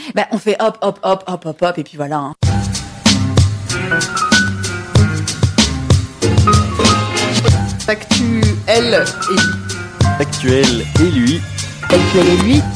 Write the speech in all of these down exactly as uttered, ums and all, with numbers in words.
Bah, on fait hop, hop, hop, hop, hop, hop, et puis voilà. Hein. Actuel et lui. Actuel et lui. Actuel et lui.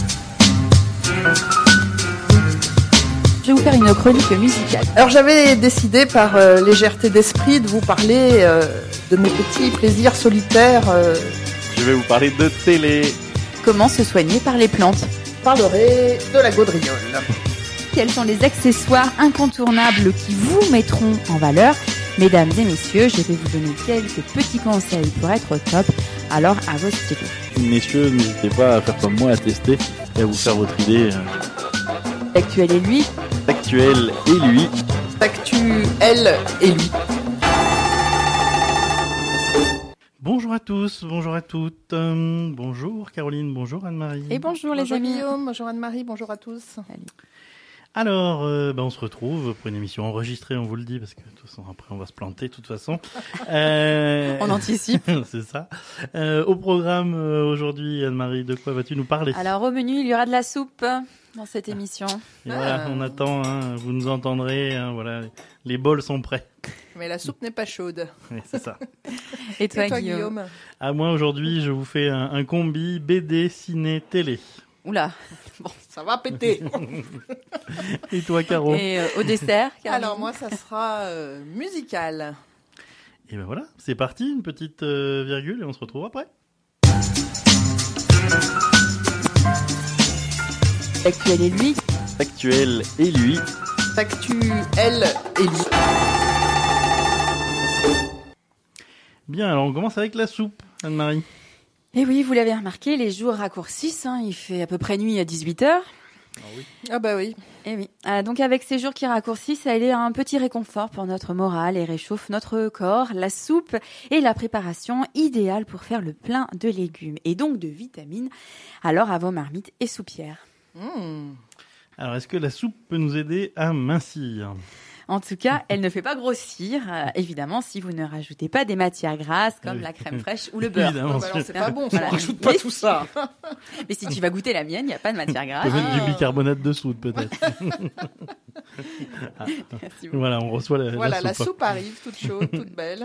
Je vais vous faire une chronique musicale. Alors j'avais décidé par euh, légèreté d'esprit de vous parler euh, de mes petits plaisirs solitaires. Euh, Je vais vous parler de télé. Comment se soigner par les plantes? Je parlerai de la gaudriole. Quels sont les accessoires incontournables qui vous mettront en valeur? Mesdames et messieurs, je vais vous donner quelques petits conseils pour être au top. Alors, à vos stylos. Messieurs, n'hésitez pas à faire comme moi, à tester et à vous faire votre idée. Actuel et lui. Actuel et lui. Actuel et lui. Bonjour à tous, bonjour à toutes. Euh, bonjour Caroline, bonjour Anne-Marie. Et bonjour les bonjour amis. Guillaume, bonjour Anne-Marie, bonjour à tous. Salut. Alors, euh, ben on se retrouve pour une émission enregistrée, on vous le dit, parce que de toute façon, après on va se planter, de toute façon. Euh... On anticipe. C'est ça. Euh, au programme euh, aujourd'hui, Anne-Marie, de quoi vas-tu nous parler? Alors au menu, il y aura de la soupe dans cette émission. Et voilà, on attend, hein, vous nous entendrez, hein, voilà, les bols sont prêts. Mais la soupe n'est pas chaude. Oui, c'est ça. Et toi, Et toi Guillaume, Guillaume? À moi aujourd'hui, je vous fais un, un combi B D, ciné, télé. Oula. Bon, ça va péter. Et toi, Caro? Et euh, au dessert, Caroline. Alors moi, ça sera euh, musical. Et ben voilà, c'est parti, une petite euh, virgule et on se retrouve après. Actuel et lui. Actuel et lui. Actuel et lui. Bien, alors on commence avec la soupe, Anne-Marie. Et oui, vous l'avez remarqué, les jours raccourcissent. Hein, il fait à peu près nuit à dix-huit heures. Ah oui. Ah bah oui. Et oui. Euh, donc avec ces jours qui raccourcissent, elle est un petit réconfort pour notre morale et réchauffe notre corps. La soupe est la préparation idéale pour faire le plein de légumes et donc de vitamines. Alors à vos marmites et soupières. Mmh. Alors, est-ce que la soupe peut nous aider à mincir? En tout cas, elle ne fait pas grossir, euh, évidemment, si vous ne rajoutez pas des matières grasses comme Oui. la crème fraîche ou le beurre. Évidemment. Ah bah alors, c'est pas bon, Voilà. on rajoute pas Mais tout ça. Mais si tu vas goûter la mienne, il n'y a pas de matière On grasse. peut mettre Ah. du bicarbonate de soude, peut-être. Ah. Merci beaucoup. Voilà, on reçoit la, Voilà, la la soupe. soupe arrive, toute chaude, toute belle.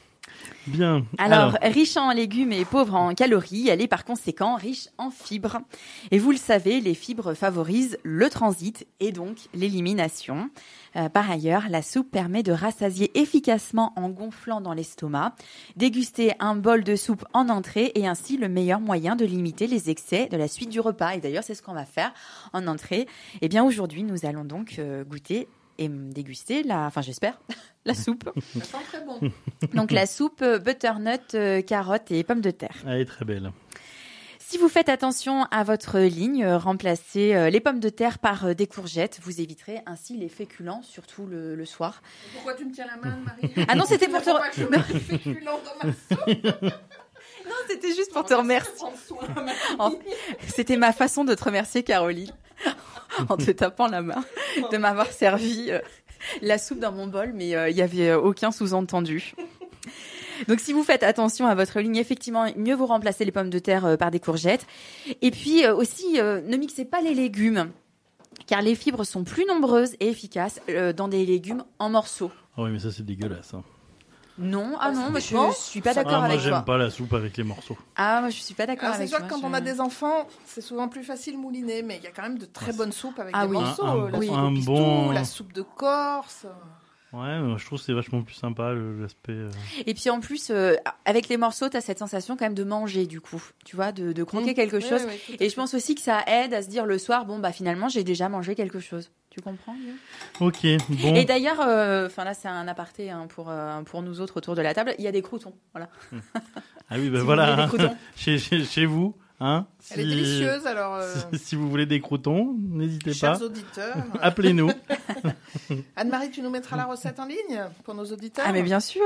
Bien. Alors, riche en légumes et pauvre en calories, elle est par conséquent riche en fibres. Et vous le savez, les fibres favorisent le transit et donc l'élimination. Euh, par ailleurs, la soupe permet de rassasier efficacement en gonflant dans l'estomac. Déguster un bol de soupe en entrée est ainsi le meilleur moyen de limiter les excès de la suite du repas. Et d'ailleurs, c'est ce qu'on va faire en entrée. Eh bien, aujourd'hui, nous allons donc euh, goûter et déguster la, enfin j'espère, la soupe. Ça sent très bon. Donc la soupe euh, butternut, euh, carottes et pommes de terre. Elle est très belle. Si vous faites attention à votre ligne, euh, remplacez euh, les pommes de terre par euh, des courgettes. Vous éviterez ainsi les féculents, surtout le, le soir. Pourquoi tu me tiens la main, Marie? Ah non, c'était pour te... Moi, je mets des féculents dans ma soupe. Non, c'était juste pour te remercier. Prendre soin, Marie. En- C'était ma façon de te remercier, Caroline, en te tapant la main, de m'avoir servi euh, la soupe dans mon bol, mais il n'y avait euh, aucun sous-entendu. Donc, si vous faites attention à votre ligne, effectivement, mieux vous remplacer les pommes de terre euh, par des courgettes. Et puis euh, aussi, euh, ne mixez pas les légumes, car les fibres sont plus nombreuses et efficaces euh, dans des légumes en morceaux. Ah oui, mais ça, c'est dégueulasse. Hein. Non, ah non, moi je dépend. suis pas Ah, d'accord moi, avec j'aime toi. pas la soupe avec les morceaux. Ah, moi je suis pas d'accord Alors, c'est avec sûr toi. que quand je- on a des enfants, c'est souvent plus facile mouliner, mais il y a quand même de très bonnes soupes avec Ah des oui. morceaux. Un- un la bon- soupe un au pistou, bon- la soupe de Corse. Ouais, mais je trouve que c'est vachement plus sympa le- l'aspect. euh, Et puis en plus, euh, avec les morceaux, tu as cette sensation quand même de manger du coup, tu vois, de, de croquer Mmh. quelque Oui, chose. oui, oui, tout à Et je fait. pense aussi que ça aide à se dire le soir, bon bah finalement j'ai déjà mangé quelque chose. Tu comprends Guillaume? Ok, bon. Et d'ailleurs, enfin là c'est un aparté hein, pour euh, pour nous autres autour de la table, il y a des croutons, voilà. Ah oui, ben Si vous voilà. voulez des hein. croutons. chez, chez, chez vous, hein. Elle est si- délicieuse, alors, euh, Si, si vous voulez des croutons, n'hésitez chers pas. auditeurs. Appelez-nous. Anne-Marie, tu nous mettras la recette en ligne pour nos auditeurs? Ah mais bien sûr.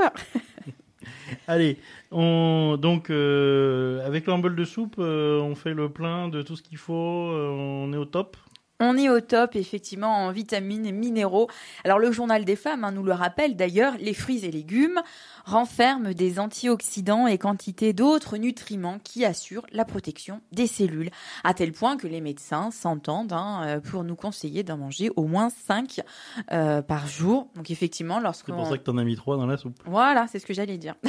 Allez, on donc euh, avec l'embol de soupe, euh, on fait le plein de tout ce qu'il faut. euh, on est au top. On est au top, effectivement, en vitamines et minéraux. Alors, le Journal des femmes hein, nous le rappelle d'ailleurs, les fruits et légumes renferment des antioxydants et quantité d'autres nutriments qui assurent la protection des cellules, à tel point que les médecins s'entendent hein, pour nous conseiller d'en manger au moins cinq euh, par jour. Donc, effectivement, lorsque C'est pour ça que t'en as mis trois dans la soupe. Voilà, c'est ce que j'allais dire.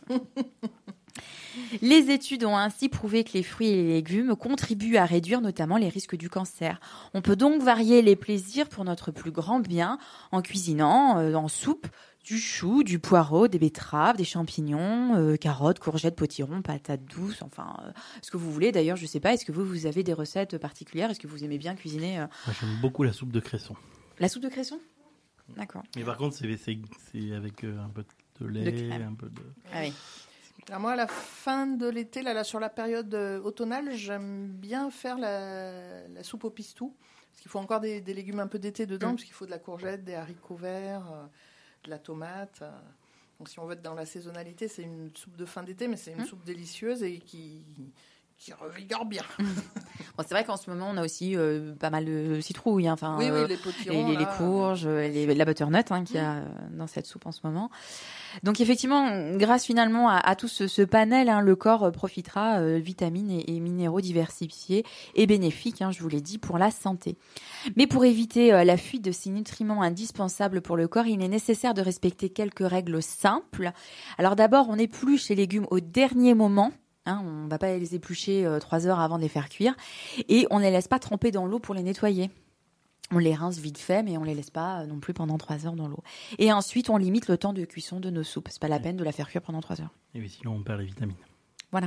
Les études ont ainsi prouvé que les fruits et les légumes contribuent à réduire notamment les risques du cancer. On peut donc varier les plaisirs pour notre plus grand bien en cuisinant euh, en soupe du chou, du poireau, des betteraves, des champignons, euh, carottes, courgettes, potirons, patates douces, enfin euh, ce que vous voulez. D'ailleurs, je sais pas, est-ce que vous, vous avez des recettes particulières? Est-ce que vous aimez bien cuisiner euh... Moi, j'aime beaucoup la soupe de cresson. La soupe de cresson? D'accord. Mais par contre, c'est, c'est, c'est avec euh, un peu de lait, De un peu de... Ah oui. Alors moi, à la fin de l'été, là, là sur la période euh, automnale, j'aime bien faire la, la soupe au pistou. Parce qu'il faut encore des, des légumes un peu d'été dedans, Mm. parce qu'il faut de la courgette, des haricots verts, euh, de la tomate. euh. Donc si on veut être dans la saisonnalité, c'est une soupe de fin d'été, mais c'est une Mm. soupe délicieuse et qui, qui revigore bien. Bon, c'est vrai qu'en ce moment, on a aussi euh, pas mal de citrouilles. Hein, enfin, oui, euh, oui, les les, potirons. les, les là, courges, les, la butternut hein, qu'il y a euh, dans cette soupe en ce moment. Donc effectivement, grâce finalement à, à tout ce, ce panel, hein, le corps euh, profitera euh, vitamines et, et minéraux diversifiés et bénéfiques, hein, je vous l'ai dit, pour la santé. Mais pour éviter euh, la fuite de ces nutriments indispensables pour le corps, il est nécessaire de respecter quelques règles simples. Alors d'abord, on épluche les légumes au dernier moment. Hein, on ne va pas les éplucher euh, trois heures avant de les faire cuire. Et on ne les laisse pas tremper dans l'eau pour les nettoyer. On les rince vite fait, mais on les laisse pas non plus pendant trois heures dans l'eau. Et ensuite, on limite le temps de cuisson de nos soupes. C'est pas la peine de la faire cuire pendant trois heures. Et oui, sinon on perd les vitamines. Voilà.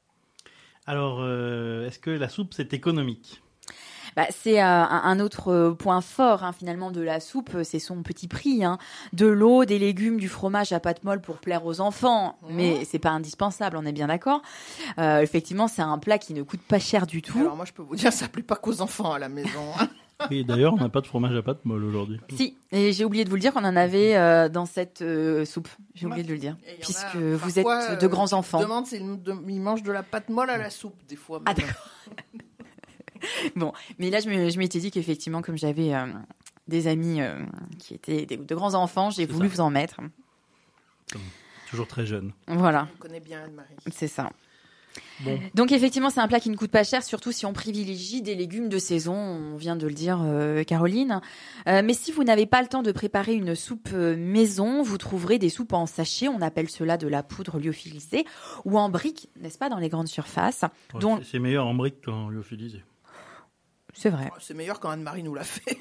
Alors, euh, est-ce que la soupe, c'est économique? Bah, c'est euh, un, un autre point fort hein, finalement de la soupe, c'est son petit prix. Hein. De l'eau, des légumes, du fromage à pâte molle pour plaire aux enfants, mmh. mais c'est pas indispensable, on est bien d'accord. Euh, effectivement, c'est un plat qui ne coûte pas cher du tout. Alors moi, je peux vous dire, ça plaît pas qu'aux enfants à la maison. Oui, d'ailleurs, on n'a pas de fromage à pâte molle aujourd'hui. Si, et j'ai oublié de vous le dire qu'on en avait euh, dans cette euh, soupe. J'ai oublié de le dire, puisque a, vous êtes euh, de grands enfants. Je me demande s'ils ils mangent de la pâte molle à la soupe, des fois. Ah d'accord. Bon, mais là, je, me, je m'étais dit qu'effectivement, comme j'avais euh, des amis euh, qui étaient des, de grands enfants, j'ai c'est voulu ça. Vous en mettre. Comme toujours très jeune. Voilà. On connaît bien Anne-Marie. C'est ça. Bon. Donc effectivement, c'est un plat qui ne coûte pas cher, surtout si on privilégie des légumes de saison, on vient de le dire euh, Caroline. Euh, mais si vous n'avez pas le temps de préparer une soupe euh, maison, vous trouverez des soupes en sachet, on appelle cela de la poudre lyophilisée, ou en briques, n'est-ce pas, dans les grandes surfaces. Ouais, dont... C'est meilleur en briques qu'en lyophilisée. C'est vrai. Oh, c'est meilleur quand Anne-Marie nous l'a fait.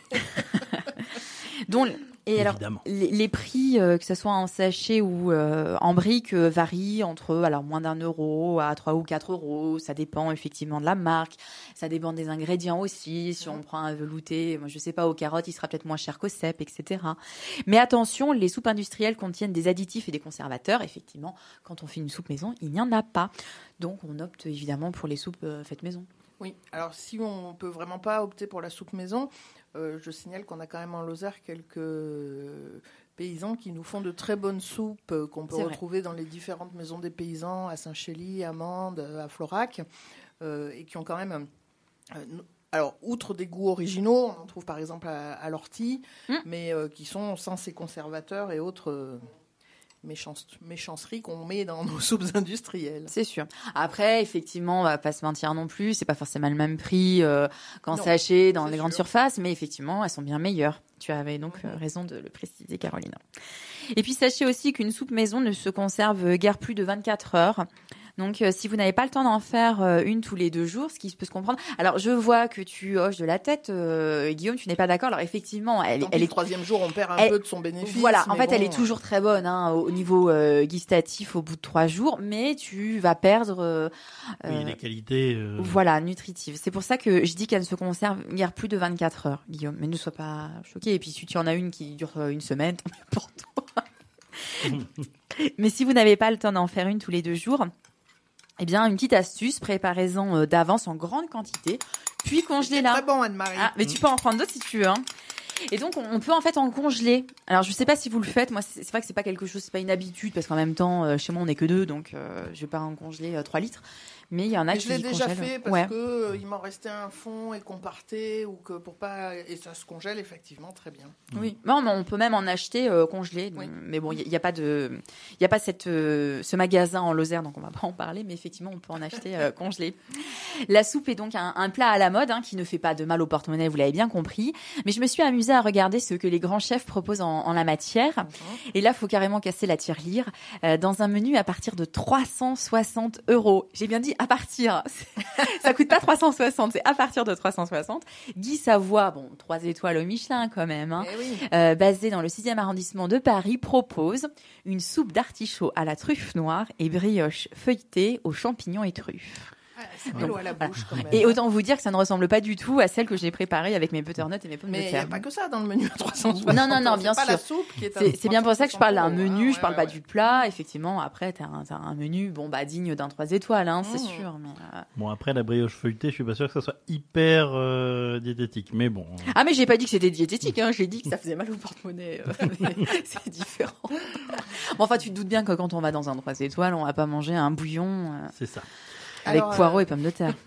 dont... Et Évidemment. alors, les, les prix, euh, que ce soit en sachet ou euh, en briques, euh, varient entre alors moins d'un euro à trois ou quatre euros. Ça dépend effectivement de la marque. Ça dépend des ingrédients aussi. Si on prend un velouté, moi je sais pas, aux carottes, il sera peut-être moins cher qu'au cèpe, et cetera. Mais attention, les soupes industrielles contiennent des additifs et des conservateurs. Effectivement, quand on fait une soupe maison, il n'y en a pas. Donc, on opte évidemment pour les soupes euh, faites maison. Oui, alors si on peut vraiment pas opter pour la soupe maison, euh, je signale qu'on a quand même en Lozère quelques paysans qui nous font de très bonnes soupes euh, qu'on peut C'est retrouver vrai. Dans les différentes maisons des paysans, à Saint-Chély, à Mende, à Florac, euh, et qui ont quand même... Euh, alors, outre des goûts originaux, on en trouve par exemple à, à l'ortie, mmh. mais euh, qui sont sans ces conservateurs et autres... Euh, méchanceries qu'on met dans nos soupes industrielles. C'est sûr. Après, effectivement, on va pas se mentir non plus, c'est pas forcément le même prix euh, qu'en non, sachet dans les sûr. Grandes surfaces, mais effectivement, elles sont bien meilleures. Tu avais donc euh, raison de le préciser, Caroline. Et puis, sachez aussi qu'une soupe maison ne se conserve guère plus de vingt-quatre heures. Donc, euh, si vous n'avez pas le temps d'en faire euh, une tous les deux jours, ce qui peut se comprendre. Alors, je vois que tu hoches de la tête, euh, Guillaume, tu n'es pas d'accord. Alors, effectivement, elle, elle est... Le troisième jour, on perd un elle, peu de son bénéfice. Voilà, en fait, bon, elle est toujours très bonne hein, au niveau euh, gustatif au bout de trois jours, mais tu vas perdre... Euh, oui, les qualités... Euh... Voilà, nutritives. C'est pour ça que je dis qu'elle ne se conserve guère plus de vingt-quatre heures, Guillaume. Mais ne sois pas choqué. Et puis, si tu en as une qui dure une semaine, tant mieux pour toi. Mais si vous n'avez pas le temps d'en faire une tous les deux jours... Eh bien, une petite astuce, préparez-en d'avance en grande quantité, puis congelez-la. C'est très bon, Anne-Marie. Ah, mais mmh. tu peux en prendre d'autres si tu veux. Hein. Et donc, on peut en fait en congeler. Alors, je sais pas si vous le faites. Moi, c'est, c'est vrai que c'est pas quelque chose, c'est pas une habitude, parce qu'en même temps, euh, chez moi, on n'est que deux, donc euh, je vais pas en congeler euh, trois litres. Mais il y en a et qui je l'ai déjà congèlent. fait parce ouais. que euh, il m'en restait un fond et qu'on partait ou que pour pas et ça se congèle effectivement très bien. Oui, non, mais on peut même en acheter euh, congelé. Oui. Mais bon, il n'y a, a pas de, il y a pas cette, euh, ce magasin en Lozère, donc on va pas en parler. Mais effectivement, on peut en acheter euh, congelé. La soupe est donc un, un plat à la mode hein, qui ne fait pas de mal au porte-monnaie, vous l'avez bien compris. Mais je me suis amusée à regarder ce que les grands chefs proposent en, en la matière. Mm-hmm. Et là, faut carrément casser la tirelire euh, dans un menu à partir de trois cent soixante euros. J'ai bien dit à partir. Ça coûte pas trois cent soixante, c'est à partir de trois cent soixante. Guy Savoie, bon, trois étoiles au Michelin quand même, hein, eh oui. euh, basé dans le sixième arrondissement de Paris, propose une soupe d'artichaut à la truffe noire et brioche feuilletée aux champignons et truffes. Ah, c'est belle à la bouche quand même. Et autant vous dire que ça ne ressemble pas du tout à celle que j'ai préparée avec mes butternuts et mes pommes mais de terre. Mais il n'y a pas que ça dans le menu à trois cent soixante. Non, non, non, bien c'est sûr. Pas la soupe qui est c'est, c'est bien pour ça que je parle d'un menu, hein, je parle ouais, pas ouais. du plat. Effectivement, après, t'as un, t'as un menu bon, bah, digne d'un trois étoiles, hein, c'est mmh. sûr. Mais, euh... Bon, après, la brioche feuilletée, je suis pas sûr que ça soit hyper euh, diététique, mais bon. Ah, mais j'ai pas dit que c'était diététique, hein, j'ai dit que ça faisait mal au porte-monnaie. Euh, c'est différent. Bon, enfin, tu te doutes bien que quand on va dans un trois étoiles, on va pas manger un bouillon. Euh... C'est ça. Avec Alors, poireaux euh... et pommes de terre.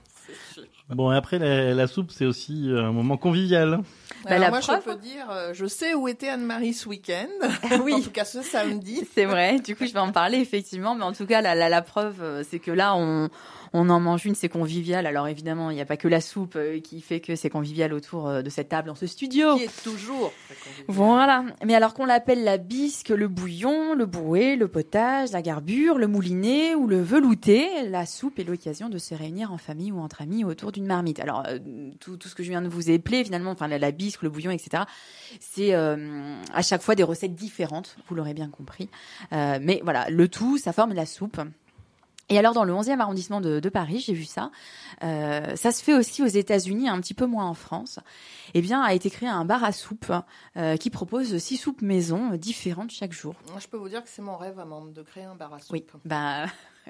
Bon, après, la, la soupe, c'est aussi un moment convivial. Bah, Alors la moi, preuve... je peux dire, euh, je sais où était Anne-Marie ce week-end. Oui. En tout cas, ce samedi. C'est vrai. Du coup, je vais en parler, effectivement. Mais en tout cas, la, la, la preuve, c'est que là, on, on en mange une, c'est convivial. Alors, évidemment, il n'y a pas que la soupe euh, qui fait que c'est convivial autour euh, de cette table dans ce studio. Qui est toujours très convivial. Voilà. Mais alors qu'on l'appelle la bisque, le bouillon, le brouet, le potage, la garbure, le mouliné ou le velouté, la soupe est l'occasion de se réunir en famille ou entre amis autour d'une marmite. Alors, euh, tout, tout ce que je viens de vous épeler, finalement, enfin, la, la bisque, le bouillon, et cetera, c'est euh, à chaque fois des recettes différentes, vous l'aurez bien compris. Euh, mais voilà, le tout, ça forme la soupe. Et alors, dans le onzième arrondissement de, de Paris, j'ai vu ça. Euh, ça se fait aussi aux États-Unis, un petit peu moins en France. Eh bien, a été créé un bar à soupe euh, qui propose six soupes maison euh, différentes chaque jour. Je peux vous dire que c'est mon rêve, Amande, de créer un bar à soupe. Oui, bah...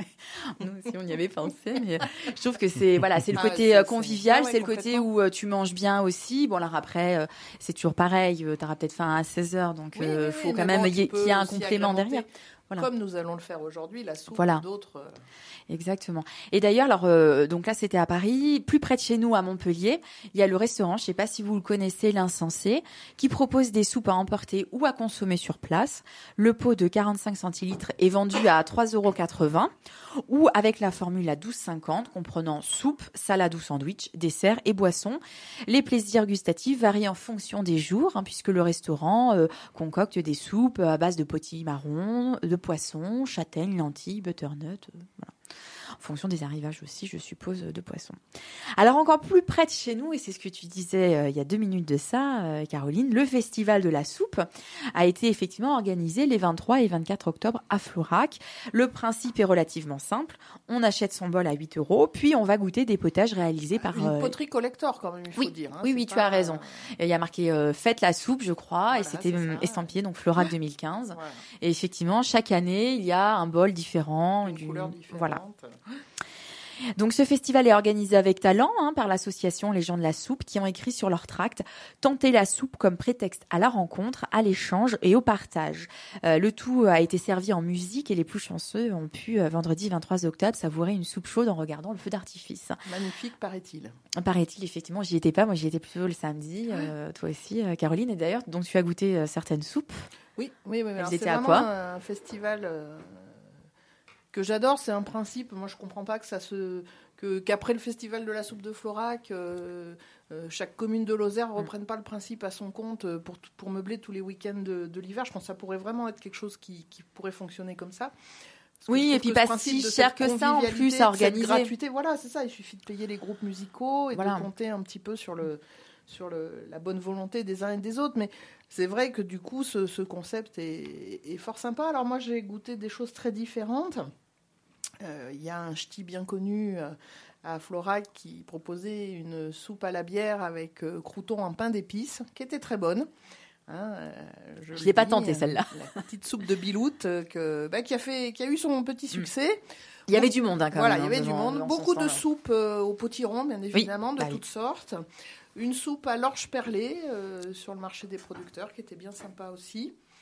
Nous aussi, on y avait pensé, mais je trouve que c'est voilà, c'est le ah, côté c'est, convivial, c'est, ouais, c'est le côté où euh, tu manges bien aussi. Bon, alors après, euh, c'est toujours pareil, euh, tu auras peut-être faim à seize heures, donc il oui, euh, oui, faut oui, quand même bon, y- qu'il y ait un complément derrière. Voilà. Comme nous allons le faire aujourd'hui, la soupe voilà. ou d'autres. Euh... Exactement. Et d'ailleurs, alors euh, donc là c'était à Paris, plus près de chez nous à Montpellier, il y a le restaurant, je sais pas si vous le connaissez, l'Insensé, qui propose des soupes à emporter ou à consommer sur place. Le pot de quarante-cinq centilitres est vendu à trois euros quatre-vingts ou avec la formule à douze cinquante comprenant soupe, salade ou sandwich, dessert et boisson. Les plaisirs gustatifs varient en fonction des jours, hein, puisque le restaurant euh, concocte des soupes à base de potimarron, de poisson, châtaigne, lentilles, butternut, euh, voilà. En fonction des arrivages aussi, je suppose, de poissons. Alors encore plus près de chez nous, et c'est ce que tu disais euh, il y a deux minutes de ça, euh, Caroline, le Festival de la soupe a été effectivement organisé les vingt-trois et vingt-quatre octobre à Florac. Le principe est relativement simple. On achète son bol à huit euros, puis on va goûter des potages réalisés par... Une euh... poterie collector quand même, il faut oui, dire. Hein, oui, oui, pas... tu as raison. Il y a marqué euh, « Faites la soupe », je crois, voilà, et c'était euh, estampillé, donc Florac deux mille quinze. Voilà. Et effectivement, chaque année, il y a un bol différent. Une du... couleur différente. Voilà. Donc ce festival est organisé avec talent hein, par l'association Les gens de la soupe qui ont écrit sur leur tract « Tenter la soupe comme prétexte à la rencontre, à l'échange et au partage euh, ». Le tout a été servi en musique et les plus chanceux ont pu, euh, vendredi vingt-trois octobre, savourer une soupe chaude en regardant le feu d'artifice. Magnifique, paraît-il. Paraît-il, effectivement. J'y étais pas, moi j'y étais plutôt le samedi, euh, toi aussi, euh, Caroline. Et d'ailleurs, donc tu as goûté euh, certaines soupes. Oui, oui, oui. Elles c'est étaient à vraiment quoi un festival... Euh... que j'adore, c'est un principe. Moi, je comprends pas que ça se, que qu'après le festival de la soupe de Florac, euh, euh, chaque commune de Lozère reprenne pas le principe à son compte pour pour meubler tous les week-ends de, de l'hiver. Je pense que ça pourrait vraiment être quelque chose qui qui pourrait fonctionner comme ça. Oui, et puis pas si cher que ça en plus à organiser. Gratuité, voilà, c'est ça. Il suffit de payer les groupes musicaux et voilà. de compter un petit peu sur le sur le, la bonne volonté des uns et des autres. Mais c'est vrai que du coup, ce, ce concept est, est fort sympa. Alors moi, j'ai goûté des choses très différentes. Il euh, y a un ch'ti bien connu euh, à Florac qui proposait une soupe à la bière avec euh, croûtons en pain d'épices, qui était très bonne. Hein, euh, je ne l'ai pas tentée, celle-là. La petite soupe de Biloute euh, que, bah, qui, a fait, qui a eu son petit succès. Mmh. Il y avait du monde, hein, quand voilà, même. Voilà, il y avait devant, du monde. Beaucoup de soupes euh, au potiron, bien évidemment, oui, de bah, toutes oui. sortes. Une soupe à l'orge perlée euh, sur le marché des producteurs, qui était bien sympa aussi.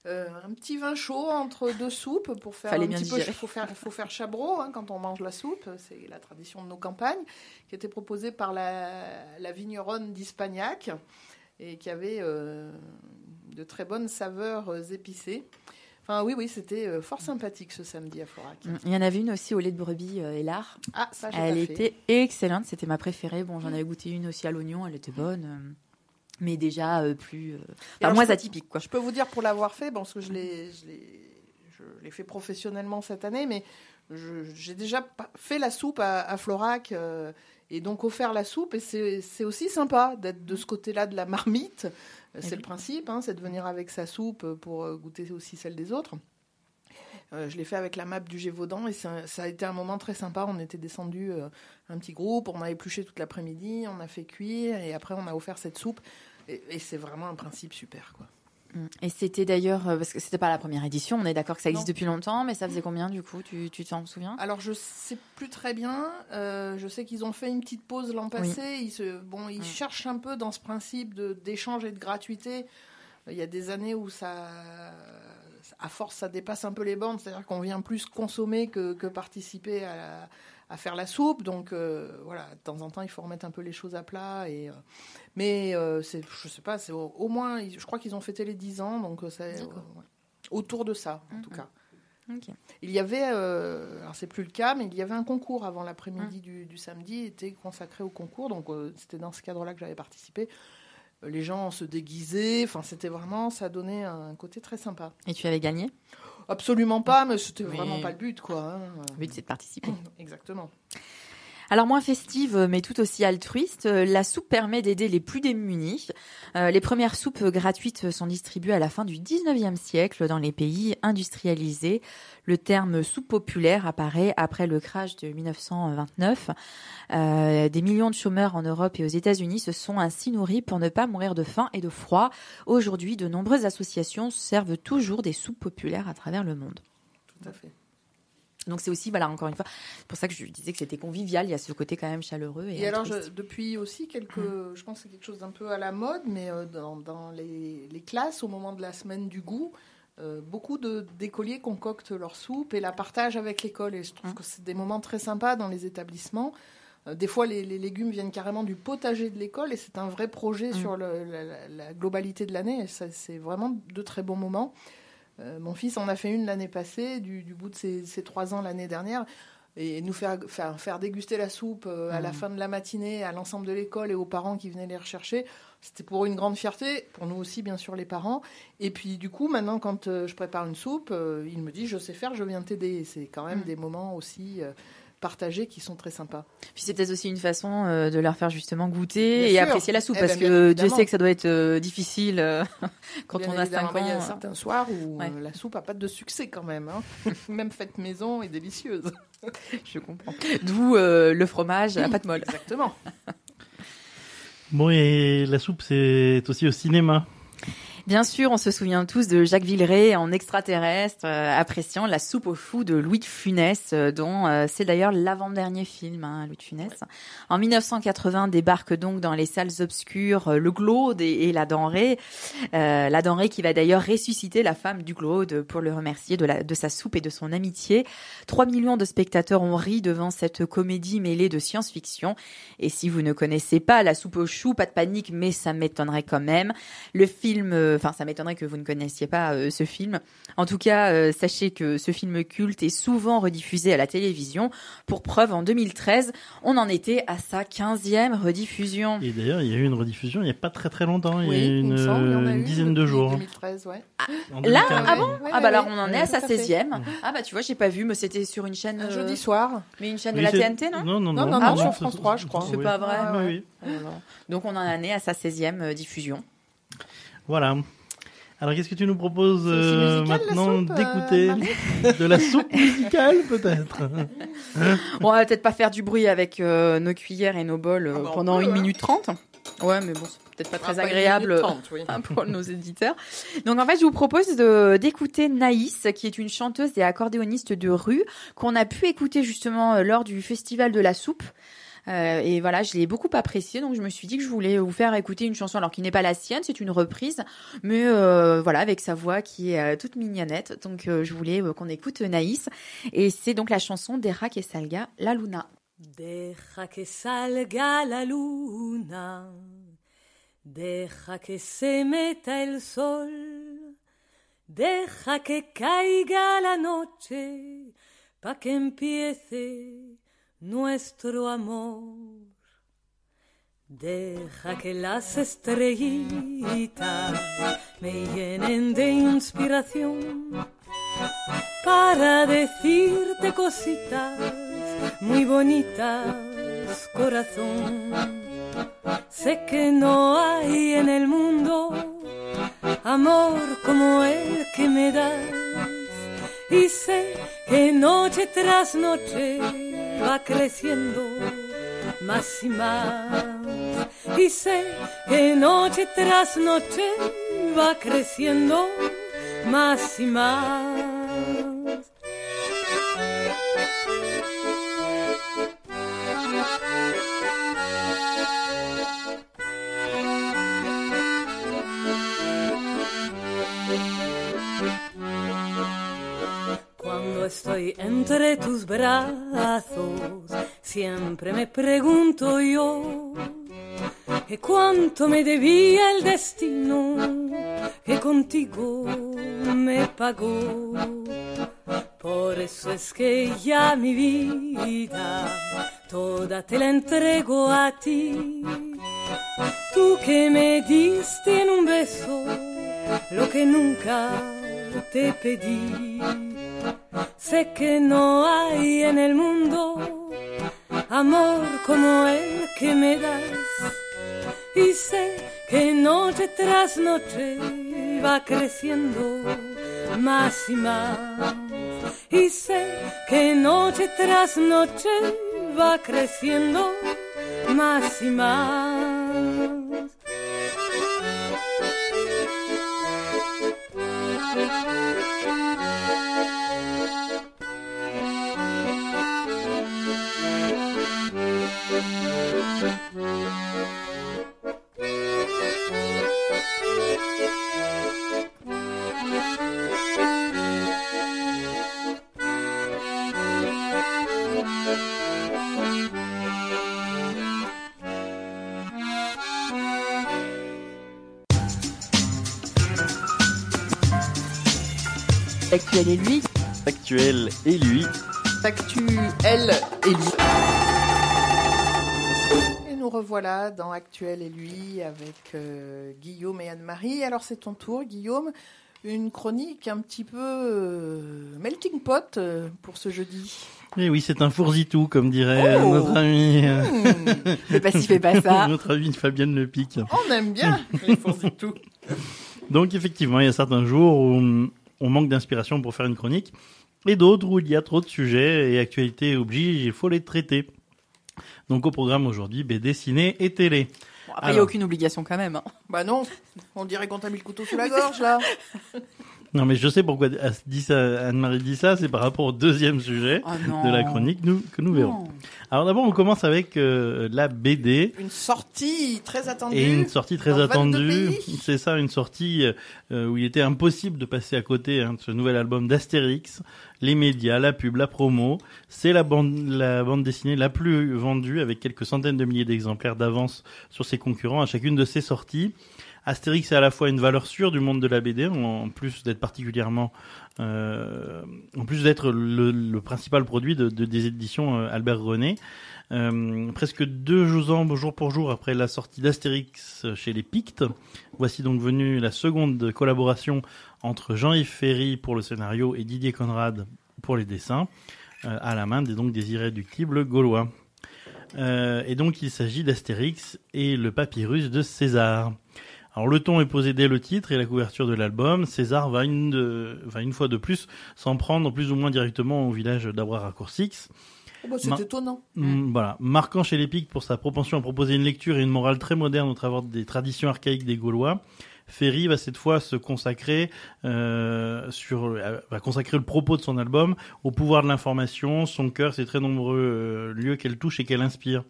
Euh, un petit vin chaud entre deux soupes pour faire Fallait un bien petit peu. digérer. Il faut faire, faut faire chabrot hein, quand on mange la soupe. C'est la tradition de nos campagnes, qui était proposée par la, la vigneronne d'Ispagnac et qui avait euh, de très bonnes saveurs euh, épicées. Enfin, oui, oui, c'était euh, fort sympathique ce samedi à Florac. Il y en avait une aussi au lait de brebis euh, et lard. Ah, ça, j'ai Elle pas était fait. excellente, c'était ma préférée. Bon, j'en avais goûté une aussi à l'oignon, elle était bonne. euh, Mais déjà euh, plus. euh, Enfin, alors, moins je peux- atypique, quoi. Je peux vous dire pour l'avoir fait, bon, parce que je l'ai, je l'ai, je l'ai fait professionnellement cette année, mais je- j'ai déjà pa- fait la soupe à, à Florac euh, et donc offert la soupe. Et c'est, c'est aussi sympa d'être de ce côté-là de la marmite. Euh, C'est oui. le principe, hein, c'est de venir avec sa soupe pour euh, goûter aussi celle des autres. Euh, je l'ai fait avec la map du Gévaudan et ça, ça a été un moment très sympa. On était descendus euh, un petit groupe, on a épluché toute l'après-midi, on a fait cuire et après on a offert cette soupe. Et, et c'est vraiment un principe super, quoi. Et c'était d'ailleurs, euh, parce que c'était pas la première édition, on est d'accord que ça existe Non. depuis longtemps, mais ça faisait combien du coup, tu, tu t'en souviens? Alors je sais plus très bien. Euh, je sais qu'ils ont fait une petite pause l'an passé. Ils se, bon, ils Mm. cherchent un peu dans ce principe de d'échange et de gratuité. Il y a des années où ça, à force, ça dépasse un peu les bornes. C'est-à-dire qu'on vient plus consommer que, que participer à, la- à faire la soupe. Donc euh, voilà, de temps en temps, il faut remettre un peu les choses à plat. Et, euh, mais euh, c'est, je sais pas, c'est au, au moins, je crois qu'ils ont fêté les dix ans. Donc euh, c'est D'accord. euh, ouais. autour de ça, en Mm, tout mm. cas. Ok. Il y avait, euh, alors c'est plus le cas, mais il y avait un concours avant Mmh. l'après-midi du, du samedi, était consacré au concours, donc euh, c'était dans ce cadre-là que j'avais participé. Euh, Les gens se déguisaient, enfin c'était vraiment, ça donnait un côté très sympa. Et tu avais gagné? Absolument pas, mais c'était Oui. vraiment pas le but, quoi. hein. Le but, c'est de participer. Exactement. Alors moins festive, mais tout aussi altruiste, euh, la soupe permet d'aider les plus démunis. Euh, les premières soupes gratuites sont distribuées à la fin du dix-neuvième siècle dans les pays industrialisés. Le terme soupe populaire apparaît après le crash de dix-neuf cent vingt-neuf. Euh, des millions de chômeurs en Europe et aux États-Unis se sont ainsi nourris pour ne pas mourir de faim et de froid. Aujourd'hui, de nombreuses associations servent toujours des soupes populaires à travers le monde. Tout à fait. Donc c'est aussi, voilà, encore une fois, c'est pour ça que je disais que c'était convivial. Il y a ce côté quand même chaleureux. Et, Et alors, altruiste. je- depuis aussi quelques, je pense que c'est quelque chose d'un peu à la mode, mais euh, dans, dans les, les classes, au moment de la semaine du goût, euh, beaucoup de, d'écoliers concoctent leur soupe et la partagent avec l'école. Et je trouve Mmh. que c'est des moments très sympas dans les établissements. Euh, des fois, les, les légumes viennent carrément du potager de l'école et c'est un vrai projet Mmh. sur le- la, la- la globalité de l'année. Et ça, c'est vraiment de très bons moments. Euh, mon fils en a fait une l'année passée, du, du bout de ses, ses trois ans l'année dernière. Et nous faire, faire, faire déguster la soupe euh, à la Mmh. fin de la matinée à l'ensemble de l'école et aux parents qui venaient les rechercher, c'était pour une grande fierté, pour nous aussi bien sûr les parents. Et puis du coup, maintenant quand euh, je prépare une soupe, euh, il me dit je sais faire, je viens t'aider. Et c'est quand même Mmh. des moments aussi euh, partagés qui sont très sympas. Puis c'est peut-être aussi une façon euh, de leur faire justement goûter Bien et sûr. apprécier la soupe Eh parce ben, bien que Dieu évidemment. sait que ça doit être euh, difficile euh, quand Bien on a évidemment, cinq mais il y a ans. certains soirs où Ouais. euh, la soupe a pas de succès quand même. Hein. Même faite maison et délicieuse. Je comprends. D'où euh, le fromage à pâte molle. Exactement. Bon, et la soupe, c'est aussi au cinéma. Bien sûr, on se souvient tous de Jacques Villeray en extraterrestre, euh, appréciant la soupe aux choux de Louis de Funès, euh, dont euh, c'est d'ailleurs l'avant-dernier film, hein, Louis de Funès. En mille neuf cent quatre-vingts débarque donc dans les salles obscures euh, le Glaude et, et la Denrée. Euh, la Denrée qui va d'ailleurs ressusciter la femme du Glaude pour le remercier de, la, de sa soupe et de son amitié. Trois millions de spectateurs ont ri devant cette comédie mêlée de science-fiction. Et si vous ne connaissez pas la soupe aux choux, pas de panique, mais ça m'étonnerait quand même. Le film... Euh, Enfin, ça m'étonnerait que vous ne connaissiez pas euh, ce film. En tout cas, euh, sachez que ce film culte est souvent rediffusé à la télévision. Pour preuve, en deux mille treize, on en était à sa quinzième rediffusion. Et d'ailleurs, il y a eu une rediffusion il n'y a pas très très longtemps, il Oui, y a eu il une, me semble, il y en a une eu dizaine de depuis jours. deux mille treize, ouais. En Là, deux mille quinze. ah bon Ouais, Ah ouais, bah alors ouais, on en ouais, est à tout sa à fait. seizième. Ah bah tu vois, j'ai pas vu, mais c'était sur une chaîne... Un euh, jeudi soir. Mais une chaîne de Oui, la c'est- T N T, non Non, non, Non, non. non, non, sur c'est- France trois, je crois. C'est oui. pas vrai. Oui, oui. Voilà. Donc on en est à sa seizième euh, diffusion. Voilà. Alors, qu'est-ce que tu nous proposes C'est aussi euh, musical, la maintenant soupe, euh, d'écouter Marie de la soupe musicale, peut-être? On va peut-être pas faire du bruit avec euh, nos cuillères et nos bols euh, Ah bah, on pendant peut, une hein. minute trente. Ouais, mais bon, c'est peut-être pas Ah, très pas une agréable minute trente, oui. hein, pour nos éditeurs. Donc en fait, je vous propose de d'écouter Naïs, qui est une chanteuse et accordéoniste de rue qu'on a pu écouter justement euh, lors du Festival de la soupe. Euh, et voilà, je l'ai beaucoup apprécié, donc je me suis dit que je voulais vous faire écouter une chanson, alors qui n'est pas la sienne, c'est une reprise, mais euh, voilà, avec sa voix qui est euh, toute mignonnette. Donc euh, je voulais euh, qu'on écoute Naïs, et c'est donc la chanson Deja que salga la luna. Deja que salga la luna, deja que se meta el sol, deja que caiga la noche, pa que empiece nuestro amor. Deja que las estrellitas me llenen de inspiración para decirte cositas muy bonitas, corazón. Sé que no hay en el mundo amor como el que me das, y sé que noche tras noche va creciendo más y más, y sé que noche tras noche va creciendo más y más. Cuando estoy entre tus brazos, siempre me pregunto yo que cuánto me debía el destino que contigo me pagó. Por eso es que ya mi vida toda te la entrego a ti, tú que me diste en un beso lo que nunca te pedí. Sé que no hay en el mundo amor como el que me das, y sé que noche tras noche va creciendo más y más, y sé que noche tras noche va creciendo más y más. Actuel et lui. Actuel et lui. Actuel et lui. Et nous revoilà dans Actuel et lui avec euh, Guillaume et Anne-Marie. Alors c'est ton tour, Guillaume. Une chronique un petit peu euh, melting pot euh, pour ce jeudi. Et oui, c'est un fourzitou, comme dirait oh notre ami. Mmh. Fais pas ci, fais pas ça. Notre amie Fabienne Le Pic. On aime bien les fourzitou. Donc effectivement, il y a certains jours où on manque d'inspiration pour faire une chronique, et d'autres où il y a trop de sujets et actualité oblige, il faut les traiter. Donc au programme aujourd'hui, B D, ciné et télé. Bon, après, il n'y a aucune obligation quand même. Hein. Bah non, on dirait qu'on t'a mis le couteau sous la gorge là. Non mais je sais pourquoi dit ça, Anne-Marie dit ça, c'est par rapport au deuxième sujet oh de la chronique nous, que nous verrons. Non. Alors d'abord on commence avec euh, la B D. Une sortie très attendue. Et une sortie très attendue. C'est ça, une sortie euh, où il était impossible de passer à côté hein, de ce nouvel album d'Astérix. Les médias, la pub, la promo. C'est la bande, la bande dessinée la plus vendue avec quelques centaines de milliers d'exemplaires d'avance sur ses concurrents à chacune de ses sorties. Astérix est à la fois une valeur sûre du monde de la B D, en plus d'être particulièrement, euh, en plus d'être le, le principal produit de, de des éditions euh, Albert René. Euh, presque deux ans, jour pour jour après la sortie d'Astérix chez les Pictes, voici donc venue la seconde collaboration entre Jean-Yves Ferry pour le scénario et Didier Conrad pour les dessins, euh, à la main des donc des irréductibles gaulois. Euh, et donc il s'agit d'Astérix et le papyrus de César. Alors le ton est posé dès le titre et la couverture de l'album. César va une, de, va une fois de plus s'en prendre plus ou moins directement au village d'Abra-Raccourcix. Oh bah c'est Mar- étonnant. Mm, voilà, marquant chez les Pictes pour sa propension à proposer une lecture et une morale très moderne au travers des traditions archaïques des Gaulois. Ferry va cette fois se consacrer euh, sur euh, va consacrer le propos de son album au pouvoir de l'information, son cœur, ses très nombreux euh, lieux qu'elle touche et qu'elle inspire.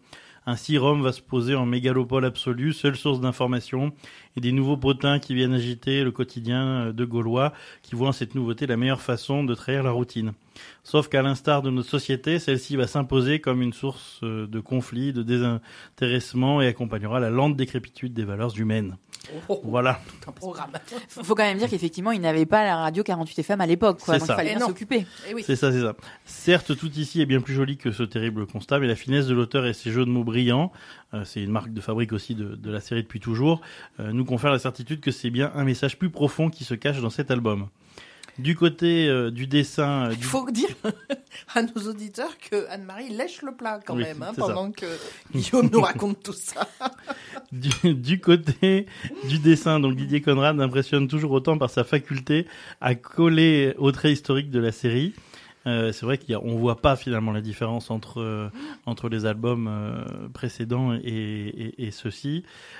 Ainsi, Rome va se poser en mégalopole absolue, seule source d'information, et des nouveaux potins qui viennent agiter le quotidien de Gaulois, qui voient en cette nouveauté la meilleure façon de trahir la routine. Sauf qu'à l'instar de notre société, celle-ci va s'imposer comme une source de conflits, de désintéressement et accompagnera la lente décrépitude des valeurs humaines. Oh, voilà. Tout un programme. Faut quand même dire qu'effectivement, il n'avait pas la radio quarante-huit F M à l'époque, quoi. C'est Donc ça. il fallait Et bien non. s'occuper. Eh oui. C'est ça, c'est ça. Certes, tout ici est bien plus joli que ce terrible constat, mais la finesse de l'auteur et ses jeux de mots brillants, euh, c'est une marque de fabrique aussi de, de la série depuis toujours, euh, nous confère la certitude que c'est bien un message plus profond qui se cache dans cet album. Du côté euh, du dessin... euh, Il du... faut dire à nos auditeurs que Anne-Marie lèche le plat quand Oui, même, hein, c'est pendant que Guillaume nous raconte tout ça. Du, du côté du dessin, donc Didier Conrad impressionne toujours autant par sa faculté à coller aux traits historiques de la série. Euh, c'est vrai qu'on voit pas finalement la différence entre euh, entre les albums euh, précédents et, et, et ceux-ci.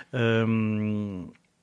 Euh,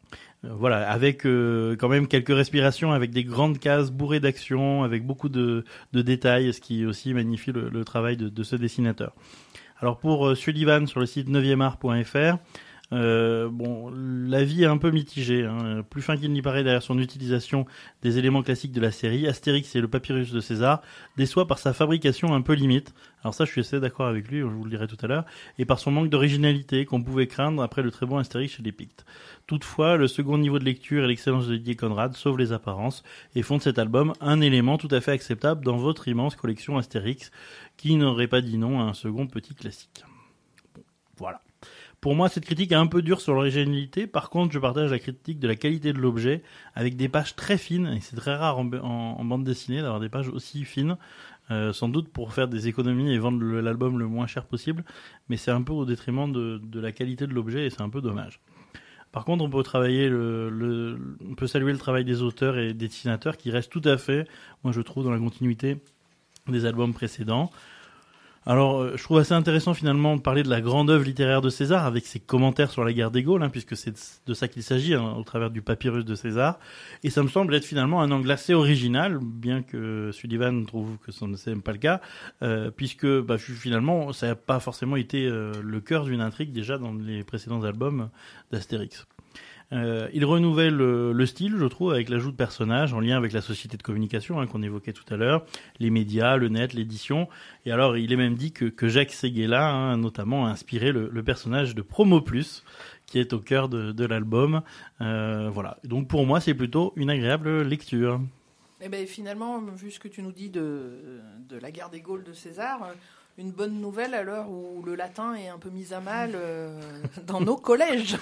Voilà, avec euh, quand même quelques respirations, avec des grandes cases bourrées d'action, avec beaucoup de, de détails, ce qui aussi magnifie le, le travail de, de ce dessinateur. Alors pour euh, Sullivan sur le site neuvième art point f r, euh, bon, l'avis est un peu mitigé. Hein. Plus fin qu'il n'y paraît derrière son utilisation des éléments classiques de la série, Astérix et le papyrus de César déçoit par sa fabrication un peu limite. Alors ça, je suis assez d'accord avec lui, je vous le dirai tout à l'heure, et par son manque d'originalité qu'on pouvait craindre après le très bon Astérix chez les Pictes. Toutefois, le second niveau de lecture et l'excellence de Didier Conrad sauvent les apparences et font de cet album un élément tout à fait acceptable dans votre immense collection Astérix, qui n'aurait pas dit non à un second petit classique. Bon, voilà. Pour moi, cette critique est un peu dure sur l'originalité. Par contre, je partage la critique de la qualité de l'objet, avec des pages très fines, et c'est très rare en, en, en bande dessinée d'avoir des pages aussi fines, euh, sans doute pour faire des économies et vendre le, l'album le moins cher possible, mais c'est un peu au détriment de, de la qualité de l'objet, et c'est un peu dommage. Par contre, on peut travailler le, le, on peut saluer le travail des auteurs et des dessinateurs qui restent tout à fait, moi je trouve, dans la continuité des albums précédents. Alors, je trouve assez intéressant finalement de parler de la grande œuvre littéraire de César avec ses commentaires sur la guerre des Gaules, hein, puisque c'est de ça qu'il s'agit hein, au travers du papyrus de César. Et ça me semble être finalement un angle assez original, bien que Sullivan trouve que ce n'est même pas le cas, euh, puisque bah, finalement ça n'a pas forcément été euh, le cœur d'une intrigue déjà dans les précédents albums d'Astérix. Euh, il renouvelle le, le style, je trouve, avec l'ajout de personnages en lien avec la société de communication hein, qu'on évoquait tout à l'heure, les médias, le net, l'édition. Et alors, il est même dit que, que Jacques Séguéla, hein, notamment, a inspiré le, le personnage de Promo Plus, qui est au cœur de, de l'album. Euh, voilà. Donc, pour moi, c'est plutôt une agréable lecture. Et ben finalement, vu ce que tu nous dis de, de la guerre des Gaules de César, une bonne nouvelle à l'heure où le latin est un peu mis à mal euh, dans nos collèges.